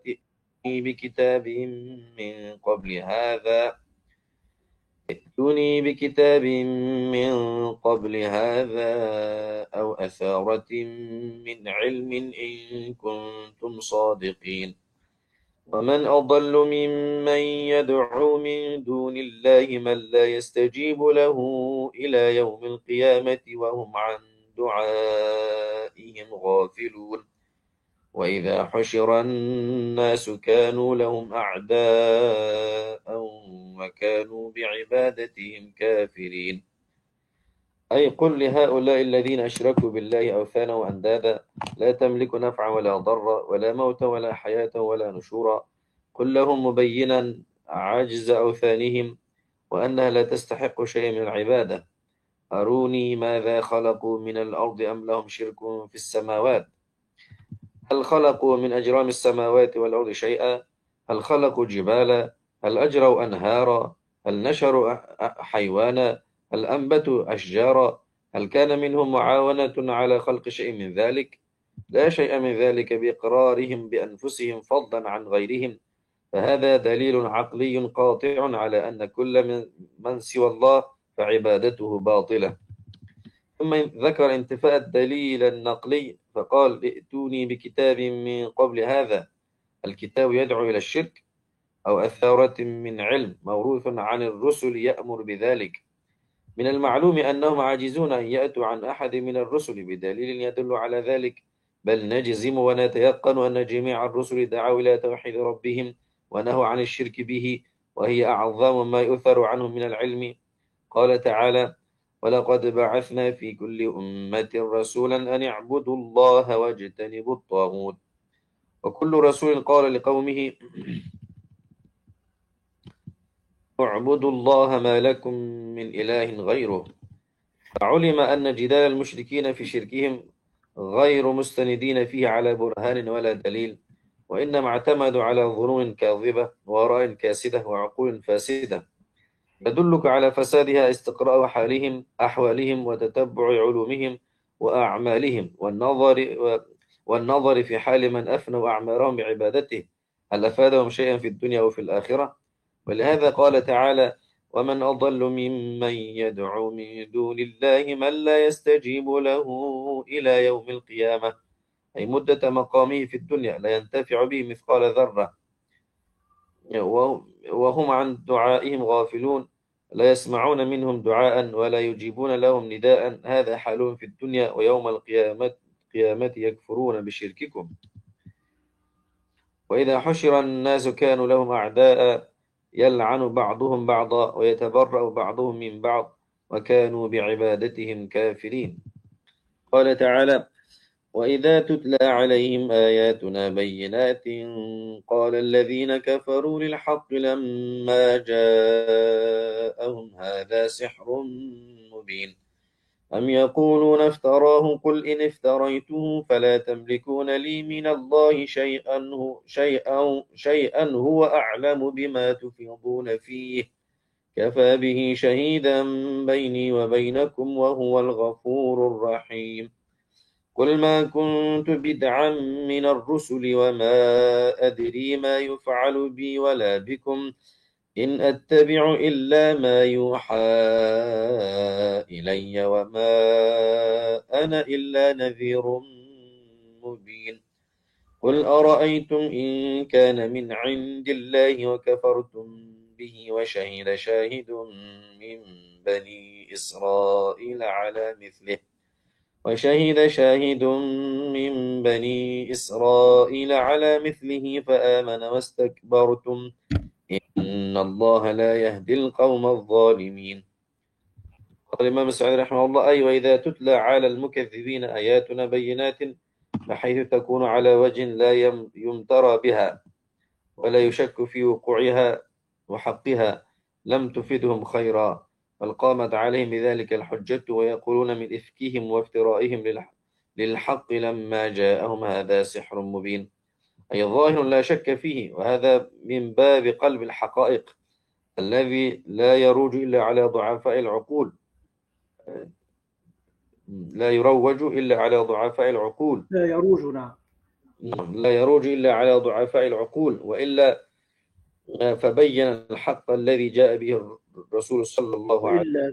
ائتوني بكتاب من قبل هذا أو أثارة من علم إن كنتم صادقين. ومن أضل ممن يدعو من دون الله من لا يستجيب له إلى يوم القيامة وهم عن دعائهم غافلون. وإذا حشر الناس كانوا لهم أعداء وكانوا بعبادتهم كافرين. أي قل لهؤلاء الذين أشركوا بالله أوثانا وأندادا لا تملك نفعا ولا ضرا ولا موتا ولا حياة ولا نشورا، قل لهم مبينا عجز أوثانهم وأنها لا تستحق شيئا من العبادة: أروني ماذا خلقوا من الأرض أم لهم شرك في السماوات؟ هل خلقوا من أجرام السماوات والأرض شيئا؟ هل خلقوا جبالا؟ هل أجروا أنهارا؟ هل نشروا حيوانا؟ هل أنبتوا أشجارا؟ هل كان منهم معاونة على خلق شيء من ذلك؟ لا شيء من ذلك بإقرارهم بأنفسهم فضلا عن غيرهم. فهذا دليل عقلي قاطع على أن كل من سوى الله فعبادته باطلة. ثم ذكر انتفاء الدليل النقلي فقال: ائتوني بكتاب من قبل هذا. الكتاب يدعو إلى الشرك أو أثارة من علم موروث عن الرسل يأمر بذلك. من المعلوم أنهم عاجزون أن يأتوا عن أحد من الرسل بدليل يدل على ذلك، بل نجزم ونتيقن أن جميع الرسل دعوا إلى توحيد ربهم ونهوا عن الشرك به، وهي أعظم ما يؤثر عنهم من العلم. قال تعالى: ولقد بعثنا في كل أمة رسولا أن اعبدوا الله واجتنبوا الطاغوت وكل رسول قال لقومه اعبدوا الله ما لكم من إله غيره. فعلم أن جدال المشركين في شركهم غير مستندين فيه على برهان ولا دليل، وإنما اعتمدوا على ظنون كاذبة وآراء كاسدة وعقول فاسدة يدلك على فسادها استقراء أحوالهم وتتبع علومهم وأعمالهم والنظر في حال من أفنوا أعمارهم بعبادته هل أفادهم شيئا في الدنيا أو في الآخرة. ولهذا قال تعالى ومن أضل ممن يدعو من دون الله من لا يستجيب له إلى يوم القيامة، أي مدة مقامه في الدنيا لا ينتفع به مثقال ذرة وهم عن دعائهم غافلون، لا يسمعون منهم دعاء ولا يجيبون لهم نداء، هذا حالهم في الدنيا ويوم القيامة يكفرون بشرككم. وإذا حشر الناس كانوا لهم أعداء يلعن بعضهم بعضا ويتبرأ بعضهم من بعض وكانوا بعبادتهم كافرين. قال تعالى وإذا تتلى عليهم آياتنا بينات قال الذين كفروا للحق لما جاءهم هذا سحر مبين أم يقولون افتراه قل إن افتريته فلا تملكون لي من الله شيئا هو أعلم بما تفيضون فيه كفى به شهيدا بيني وبينكم وهو الغفور الرحيم. قل ما كنت بدعا من الرسل وما أدري ما يفعل بي ولا بكم إن أتبع إلا ما يوحى إلي وما أنا إلا نذير مبين. قل أرأيتم إن كان من عند الله وكفرتم به وشهد شاهد من بني إسرائيل على مثله فآمن واستكبرتم إن الله لا يهدي القوم الظالمين. قال الإمام السعدي رحمه الله أي وإذا تتلى على المكذبين آياتنا بينات بحيث تكون على وجه لا يمترى بها ولا يشك في وقوعها وحقها لم تفدهم خيرا، بل قامت عليهم بذلك الحجة ويقولون من إفكهم وافترائهم للحق لما جاءهم هذا سحر مبين، أي ظاهر لا شك فيه، وهذا من باب قلب الحقائق الذي لا يروج إلا على ضعفاء العقول لا يروج إلا على ضعفاء العقول
لا يروجنا
لا يروج إلا على ضعفاء العقول، وإلا فبين الحق الذي جاء به الرسول صلى الله عليه وسلم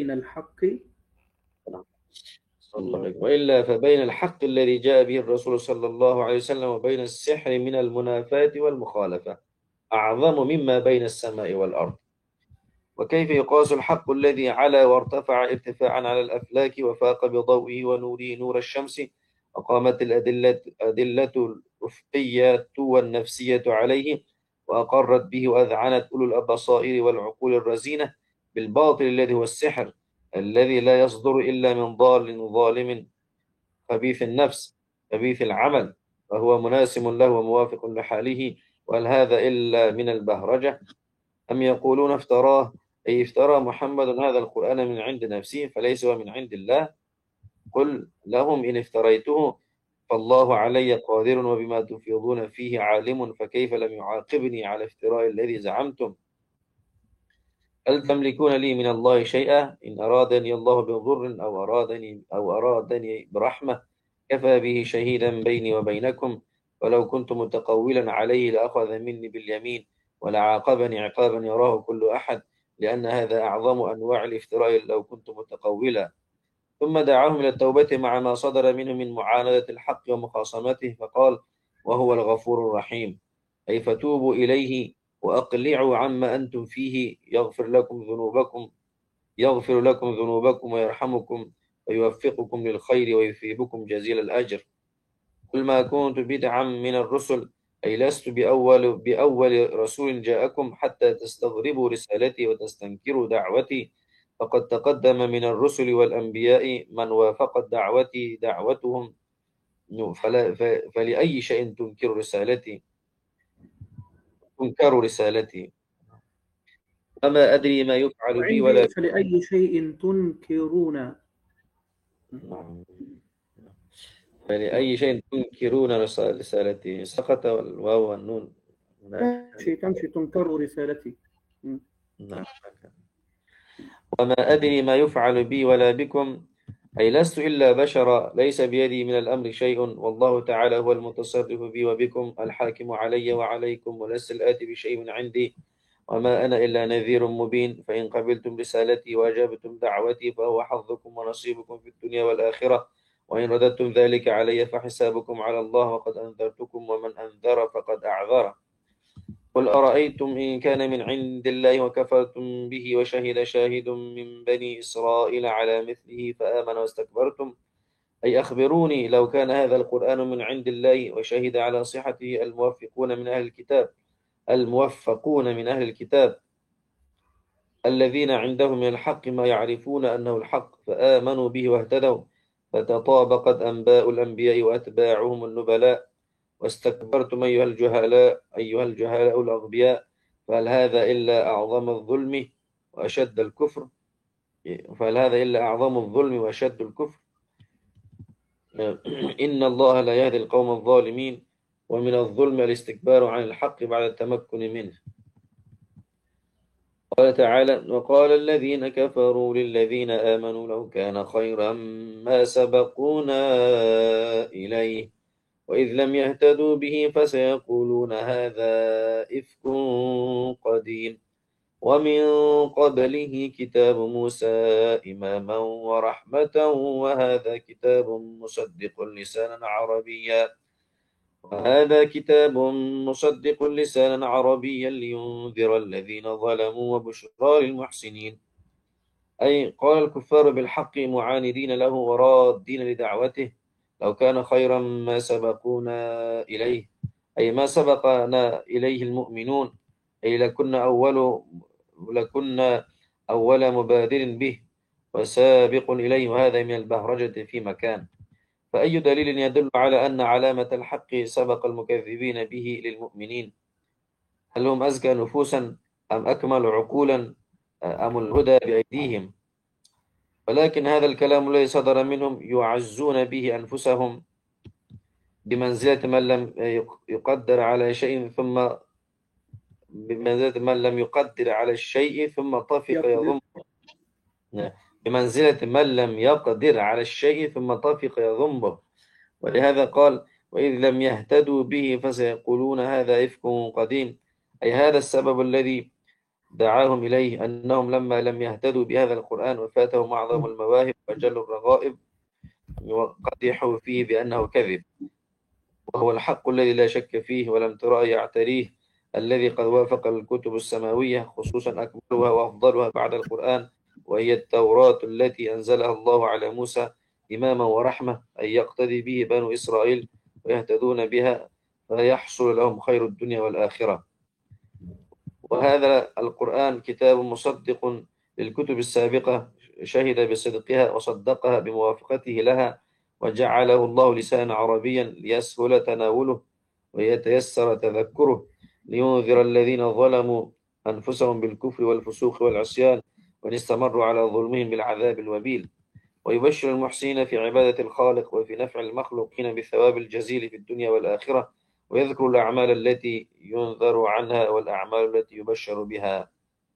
وإلا فبين الحق الذي جاء به الرسول صلى الله عليه وسلم وبين السحر من المنافاة والمخالفة أعظم مما بين السماء والأرض. وكيف يقاس الحق الذي علا وارتفع ارتفاعا على الأفلاك وفاق بضوئه ونوره نور الشمس وقامت الأدلة الأفقية والنفسية عليه وأقرت به وأذعنت أولو الأبصائر والعقول الرزينة بالباطل الذي هو السحر الذي لا يصدر إلا من ضال ظالم خبيث النفس خبيث العمل فهو مناسم له وموافق لحاله، وهل هذا إلا من البهرجة؟ أم يقولون افتراه أي افترى محمد هذا القرآن من عند نفسه فليس هو من عند الله. قل لهم إن افتريته فالله علي قادر وبما تفيضون فيه عالم فكيف لم يعاقبني على افتراء الذي زعمتم. هل تملكون لي من الله شيئا إن أرادني الله بضر أو أرادني برحمة كفى به شهيدا بيني وبينكم ولو كنت متقولا عليه لأخذ مني باليمين ولعاقبني عقابا يراه كل أحد لأن هذا أعظم أنواع الافتراء لو كنت متقولا. ثم دعاهم إلى التوبة مع ما صدر منه من معاندة الحق ومخاصمته فقال وهو الغفور الرحيم، أي فتوبوا إليه وأقلعوا عما أنتم فيه يغفر لكم ذنوبكم ويرحمكم ويوفقكم للخير ويثيبكم جزيل الأجر. قل ما كنت بدعا من الرسل أي لست بأول رسول جاءكم حتى تستغربوا رسالتي وتستنكروا دعوتي فقد تقدم من الرسل والأنبياء من وافقت دعوتي دعوتهم، فلأي شيء تنكر رسالتي وما أدري ما يفعل بي ولا
وعندي فلأي شيء تنكرون.
نعم. فلأي شيء تنكرون رسالتي. سقط الواو والنون هناك.
تمشي تنكر رسالتي.
نعم. وما أدري ما يفعل بي ولا بكم، أي لست إلا بشرا، ليس بيدي من الأمر شيء، والله تعالى هو المتصرف بي وبكم، الحاكم علي وعليكم، ولست الآتي بشيء من عندي، وما أنا إلا نذير مبين. فإن قبلتم رسالتي وأجابتم دعوتي فهو حظكم ونصيبكم في الدنيا والآخرة، وإن رددتم ذلك علي فحسابكم على الله، وقد أنذرتكم، ومن أنذر فقد أعذر. قل أرأيتم إن كان من عند الله وكفرتم به وشهد شاهد من بني إسرائيل على مثله فآمن واستكبرتم، أي أخبروني لو كان هذا القرآن من عند الله وشهد على صحته الموفقون من أهل الكتاب الذين عندهم من الحق ما يعرفون أنه الحق فآمنوا به واهتدوا، فتطابقت أنباء الأنبياء وأتباعهم النبلاء، واستكبرتم أيها الجهلاء الأغبياء، فهل هذا إلا أعظم الظلم وأشد الكفر إن الله لا يهدي القوم الظالمين. ومن الظلم الاستكبار عن الحق بعد التمكن منه. قال تعالى: وقال الذين كفروا للذين آمنوا لو كان خيرا ما سبقونا إليه وإذ لم يهتدوا به فسيقولون هذا إفك قديم ومن قبله كتاب موسى إماما ورحمة وهذا كتاب مصدق لسانا عربيا لينذر الذين ظلموا وبشرى للمحسنين. أي قال الكفار بالحق معاندين له ورادين لدعوته: لو كان خيرا ما سبقونا إليه، أي ما سبقنا إليه المؤمنون، أي لكنا أول مبادر به وسابق إليه، وهذا من البهرجة في مكان. فأي دليل يدل على أن علامة الحق سبق المكذبين به للمؤمنين؟ هل هم أزكى نفوسا أم أكمل عقولا أم الهدى بأيديهم؟ ولكن هذا الكلام الذي صدر منهم يعزون به أنفسهم بمنزلة من لم يقدر على شيء ثم طفق يضمه، بمنزلة من لم يقدر على الشيء ثم طفق يضمه. ولهذا قال: وإذ لم يهتدوا به فسيقولون هذا إفك قديم، أي هذا السبب الذي دعاهم إليه، أنهم لما لم يهتدوا بهذا القرآن وفاتهم أعظم المواهب وأجل الرغائب وقدحوا فيه بأنه كذب، وهو الحق الذي لا شك فيه ولا امتراء يعتريه، الذي قد وافق الكتب السماوية، خصوصا أكملها وأفضلها بعد القرآن، وهي التوراة التي أنزلها الله على موسى إماما ورحمة، أي يقتدي به بنو إسرائيل ويهتدون بها فيحصل لهم خير الدنيا والآخرة. وهذا القرآن كتاب مصدق للكتب السابقة، شهد بصدقها وصدقها بموافقته لها، وجعله الله لسانا عربيا ليسهل تناوله ويتيسر تذكره، لينذر الذين ظلموا أنفسهم بالكفر والفسوق والعصيان وإن استمروا على ظلمهم بالعذاب الوبيل، ويبشر المحسنين في عبادة الخالق وفي نفع المخلوقين بالثواب الجزيل في الدنيا والآخرة، ويذكر الأعمال التي ينذر عنها والأعمال التي يبشر بها.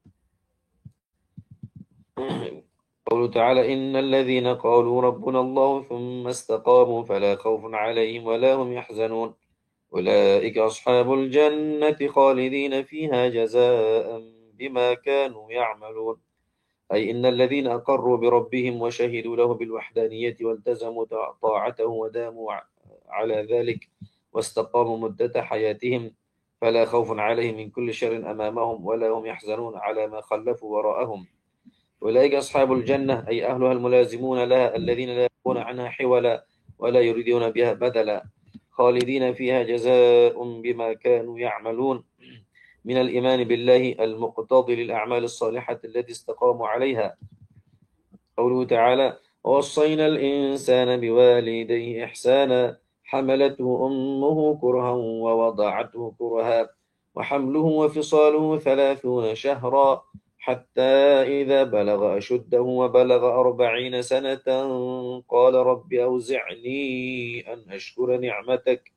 قوله تعالى: إن الذين قالوا ربنا الله ثم استقاموا فلا خوف عليهم ولا هم يحزنون أولئك أصحاب الجنة خالدين فيها جزاء بما كانوا يعملون. أي إن الذين أقروا بربهم وشهدوا له بالوحدانية والتزموا طاعته وداموا على ذلك واستقاموا مدة حياتهم فلا خوف عليهم من كل شر أمامهم ولا هم يحزنون على ما خلفوا وراءهم. أولئك أصحاب الجنة، أي أهلها الملازمون لها الذين لا يبغون عنها حولا ولا يريدون بها بدلا، خالدين فيها جزاء بما كانوا يعملون من الإيمان بالله المقتضي للأعمال الصالحة التي استقاموا عليها، قوله تعالى: ووصينا الإنسان بوالديه إحسانا حملته أمه كرها ووضعته كرها وحمله وفصاله 30 شهرا حتى إذا بلغ أشده وبلغ 40 سنة قال رب أوزعني أن أشكر نعمتك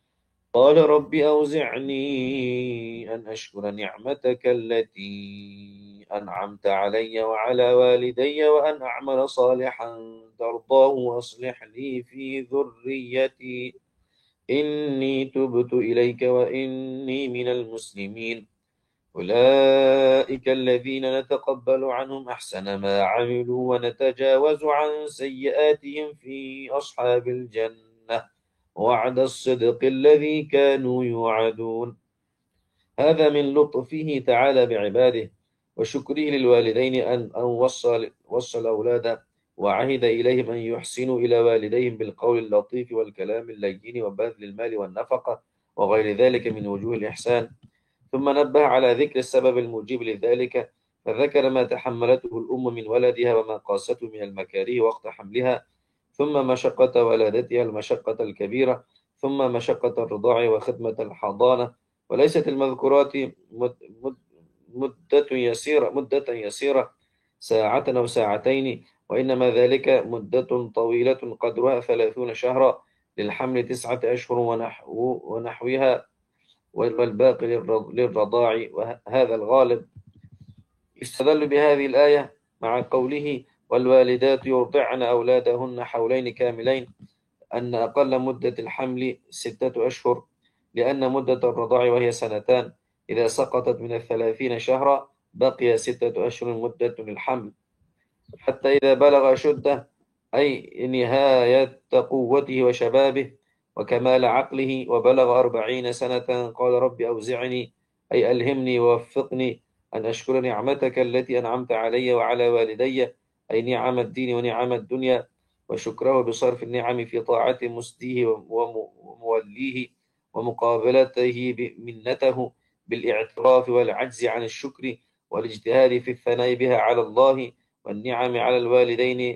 التي أنعمت علي وعلى والدي وأن أعمل صالحا ترضاه وأصلح لي في ذريتي إني تبت إليك وإني من المسلمين. أولئك الذين نتقبل عنهم أحسن ما عملوا ونتجاوز عن سيئاتهم في أصحاب الجنة وعد الصدق الذي كانوا يوعدون. هذا من لطفه تعالى بعباده وشكره للوالدين أن وصل أولاده وعهد إليهم أن يحسنوا إلى والديهم بالقول اللطيف والكلام اللين وبذل المال والنفقة وغير ذلك من وجوه الإحسان. ثم نبه على ذكر السبب الموجب لذلك، فذكر ما تحملته الأم من ولدها وما قاسته من المكاره وقت حملها، ثم مشقة ولادتها المشقة الكبيرة، ثم مشقة الرضاع وخدمة الحضانة. وليست المذكورات مدة يسيرة ساعة أو ساعتين، وإنما ذلك مدة طويلة قدرها 30 شهرا للحمل 9 أشهر ونحوها والباقي للرضاع، وهذا الغالب. استدل بهذه الآية مع قوله: والوالدات يرضعن أولادهن حولين كاملين أن أقل مدة الحمل 6 أشهر، لأن مدة الرضاع وهي 2 إذا سقطت من 30 شهرا بقي 6 أشهر مدة الحمل، حتى إذا بلغ أشده أي نهاية قوته وشبابه وكمال عقله وبلغ 40 سنة قال رب أوزعني أي ألهمني ووفقني أن أشكر نعمتك التي أنعمت علي وعلى والدي، أي نعم الدين ونعم الدنيا، وشكره بصرف النعم في طاعة مسديه وموليه ومقابلته منته بالاعتراف والعجز عن الشكر والاجتهاد في الثناء بها على الله. والنعم على الوالدين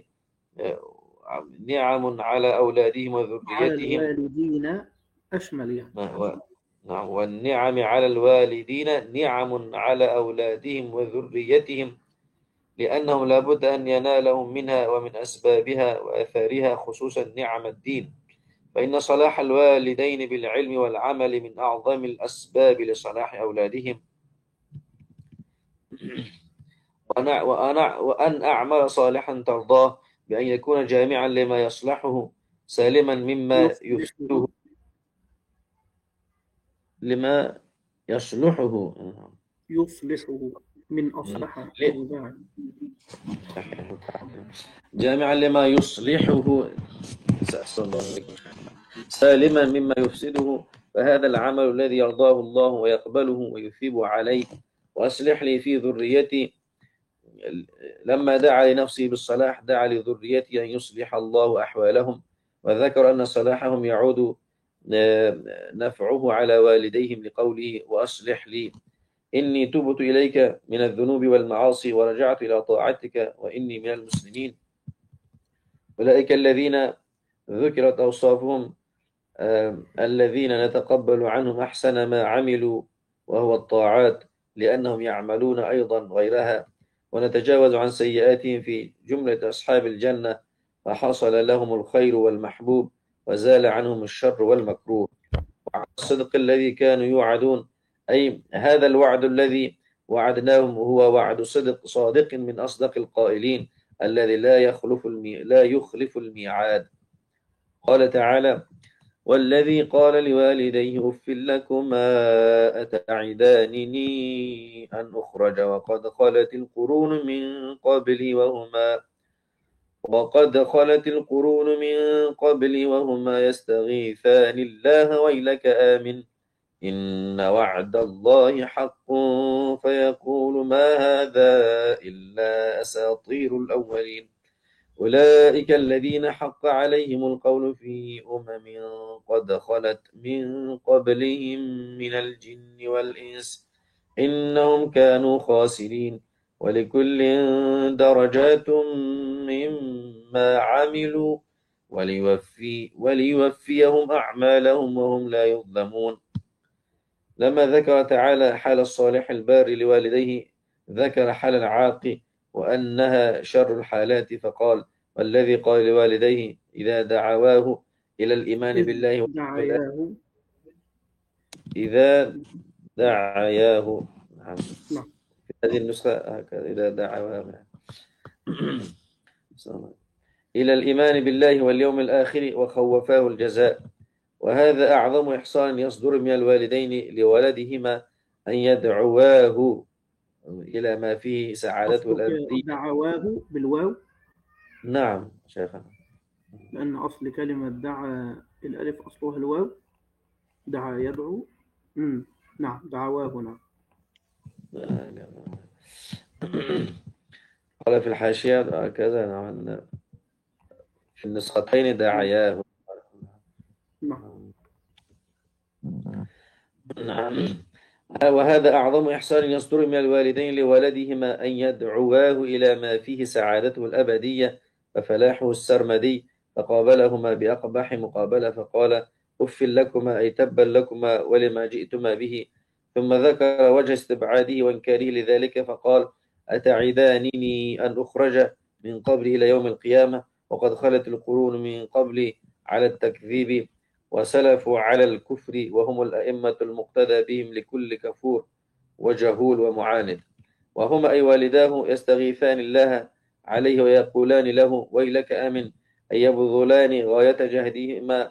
نعم على أولادهم
على
وذريتهم.
الوالدين أشمل يعني.
نعم، والنعم على الوالدين نعم على أولادهم وذريتهم، لأنهم لابد أن ينالهم منها ومن أسبابها وأثارها، خصوصا نعم الدين، فإن صلاح الوالدين بالعلم والعمل من أعظم الأسباب لصلاح أولادهم. وأن أعمل صالحا ترضاه بأن يكون جامعا لما يصلحه سالما مما يفسده لما يصلحه
من أصلح
جامعا لما يصلحه سالما مما يفسده، فهذا العمل الذي يرضاه الله ويقبله ويثيب عليه. وأصلح لي في ذريتي، لما دعا لنفسه بالصلاح دعا لذريته أن يصلح الله أحوالهم، وذكر أن صلاحهم يعود نفعه على والديهم لقوله: وأصلح لي إني تبت إليك من الذنوب والمعاصي ورجعت إلى طاعتك وإني من المسلمين. أولئك الذين ذكرت أوصافهم الذين نتقبل عنهم أحسن ما عملوا وهو الطاعات، لأنهم يعملون أيضا غيرها، ونتجاوز عن سيئاتهم في جملة أصحاب الجنة، فحصل لهم الخير والمحبوب وزال عنهم الشر والمكروه. وعن الصدق الذي كانوا يوعدون، أي هذا الوعد الذي وعدناهم هو وعد صادق من أصدق القائلين الذي لا يخلف الميعاد. قال تعالى: والذي قال لوالديه أف لكما أتعدانني أن أخرج وقد خلت القرون من قبلي وهما يستغيثان الله ويلك آمن إن وعد الله حق فيقول ما هذا إلا أساطير الأولين. أولئك الذين حق عليهم القول في قد خلت من قبلهم من الجن والإنس إنهم كانوا خاسرين. ولكل درجات مما عملوا وليوفيهم أعمالهم وهم لا يظلمون. لما ذكر تعالى حال الصالح البار لوالديه ذكر حال العاق وأنها شر الحالات، فقال: والذي قال لوالديه إذا دعواه إلى الإيمان بالله إذا دعياه.
نعم.
في هذه النسخة هكذا إذا دعواه إلى الإيمان بالله واليوم الآخر وخوفاه الجزاء. وهذا أعظم إحسان يصدر من الوالدين لولدهما أن يدعواه إلى ما فيه سعادته الأبدية.
دعواه بالواو.
نعم شيخنا،
لأن أصل كلمة دعا الألف أصلها الواو. دعا يدعو. نعم دعواه. نعم.
قال في الحاشية هكذا. نعم في النسختين دعياه. نعم. وهذا أعظم إحسان يصدر من الوالدين لولدهما أن يدعواه إلى ما فيه سعادته الأبدية وفلاحه السرمدي، فقابلهما بأقبح مقابلة فقال: أف لكما، أي تبا لكما ولما جئتما به. ثم ذكر وجه استبعاده وإنكاره لذلك فقال: أتعدانني أن أخرج من قبل إلى يوم القيامة وقد خلت القرون من قبل على التكذيب وسلفوا على الكفر، وهم الأئمة المقتدى بهم لكل كفور وجهول ومعاند. وهما أي والداه يستغيثان الله عليه ويقولان له: ويلك آمن، أن يبذلان غاية جهدهما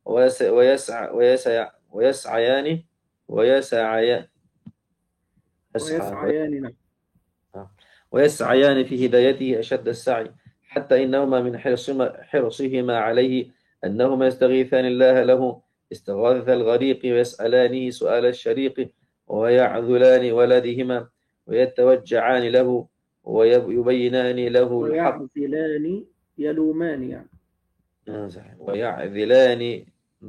ويسعيان في هدايته أشد السعي، حتى إنهما من حرصهما عليه أنهما يستغيثان الله له استغاثة الغريق ويسألانه سؤال الشريق ويعذلان ولدهما ويتوجعان له ويبينان له الحق.
ويعذلان يلومان يعني.
ويعذلان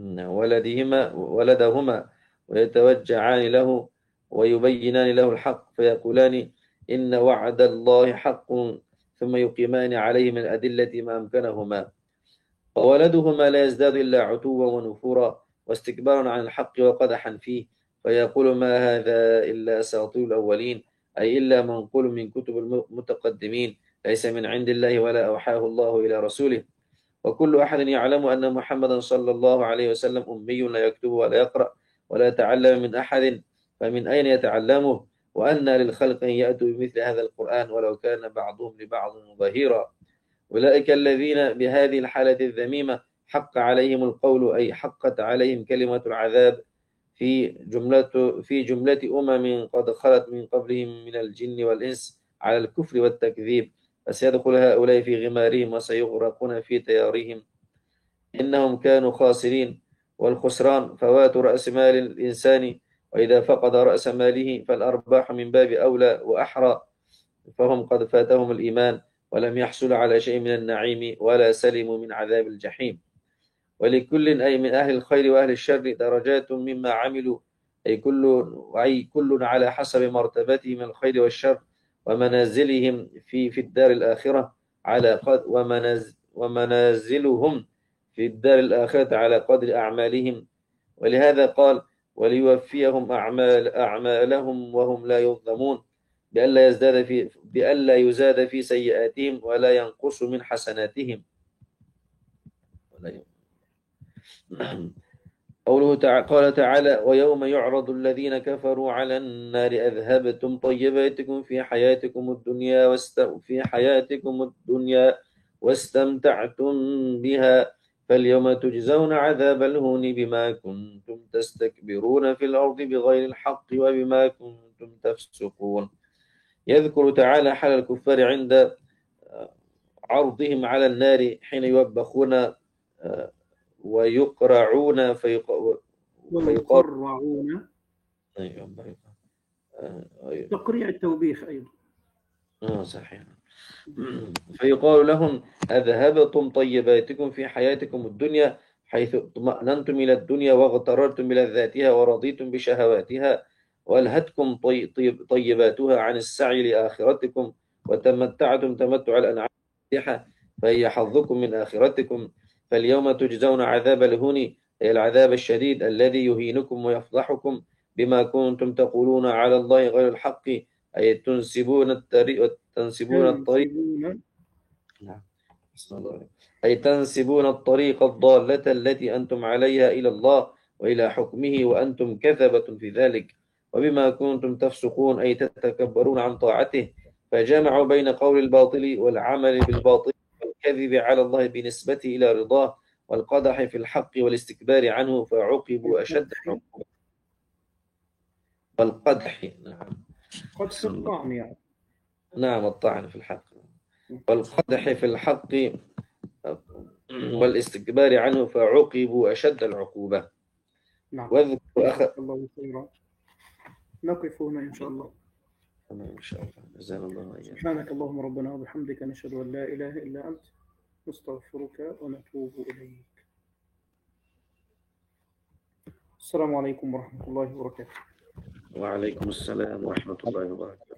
ولدهما ويتوجعان له ويبينان له الحق فيقولان: إن وعد الله حق، ثم يقيمان عليه من الأدلة ما أمكنهما. وولدهما لا يزداد إلا عتوا ونفورا واستكبارا عن الحق وقدحا فيه، فيقول: ما هذا إلا أساطير الأولين، أي إلا منقول من كتب المتقدمين، ليس من عند الله ولا أوحاه الله إلى رسوله. وكل أحد يعلم أن محمدا صلى الله عليه وسلم أمي لا يكتب ولا يقرأ ولا يتعلم من أحد، فمن أين يتعلمه؟ وأن للخلق أن يأتوا بمثل هذا القرآن ولو كان بعضهم لبعض ظهيرا. أولئك الذين بهذه الحالة الذميمة حق عليهم القول، أي حقت عليهم كلمة العذاب في جملة أمم قد خلت من قبلهم من الجن والإنس على الكفر والتكذيب، فسيدخل هؤلاء في غمارهم وسيغرقون في تيارهم، إنهم كانوا خاسرين. والخسران فوات رأس مال الإنسان، وإذا فقد رأس ماله فالأرباح من باب أولى وأحرى، فهم قد فاتهم الإيمان ولم يحصل على شيء من النعيم ولا سلموا من عذاب الجحيم. ولكل أي من أهل الخير وأهل الشر درجات مما عملوا، أي كل على حسب مرتبته من الخير والشر ومنازلهم في الدار الآخرة على قدر ومنازلهم في الدار الآخرة على قدر أعمالهم. ولهذا قال: وليوفيهم أعمالهم وهم لا يظلمون، بألا يزاد في سيئاتهم ولا ينقص من حسناتهم. قال تعالى: ويوم يعرض الذين كفروا على النار أذهبتم طيباتكم في حياتكم الدنيا واستمتعتم بها، فاليوم تجزون عذاب الهون بما كنتم تستكبرون في الأرض بغير الحق وبما كنتم تفسقون. يذكر تعالى حال الكفار عند عرضهم على النار حين يوبخون ويقرعون
ويقرعون. تقريع التوبيخ أيضا.
صحيح. فيقال لهم: أذهبتم طيباتكم في حياتكم الدنيا، حيث اطمأننتم إلى الدنيا واغتررتم بلذاتها ورضيتم بشهواتها، وألهتكم طيباتها عن السعي لآخرتكم، وتمتعتم تمتع الأنعام الصالحة، فهي حظكم من آخرتكم. فاليوم تجزون عذاب الهون، أي العذاب الشديد الذي يهينكم ويفضحكم بما كنتم تقولون على الله غير الحق، أي تنسبون الطريق نعم. أي تنسبون الطريق الضالة التي أنتم عليها إلى الله وإلى حكمه، وأنتم كذبة في ذلك، وبما كنتم تفسقون، أي تتكبرون عن طاعته. فجمعوا بين قول الباطل والعمل بالباطل والكذب على الله بنسبته إلى رضاه، والقدح في الحق والاستكبار عنه، فعوقبوا أشد العقوبة. والقدح، نعم،
قدح الطعن يعني.
نعم، الطعن في الحق. والقدح في الحق والاستكبار عنه، فعوقبوا أشد العقوبة.
نعم.
واذكر
الله خيرا. نقف هنا إن شاء الله.
إن شاء الله. جزانا الله خيرا.
سبحانك اللهم ربنا وبحمدك، نشهد أن لا إله إلا أنت، نستغفرك ونتوب إليك. السلام عليكم ورحمة الله وبركاته.
وعليكم السلام ورحمة الله وبركاته.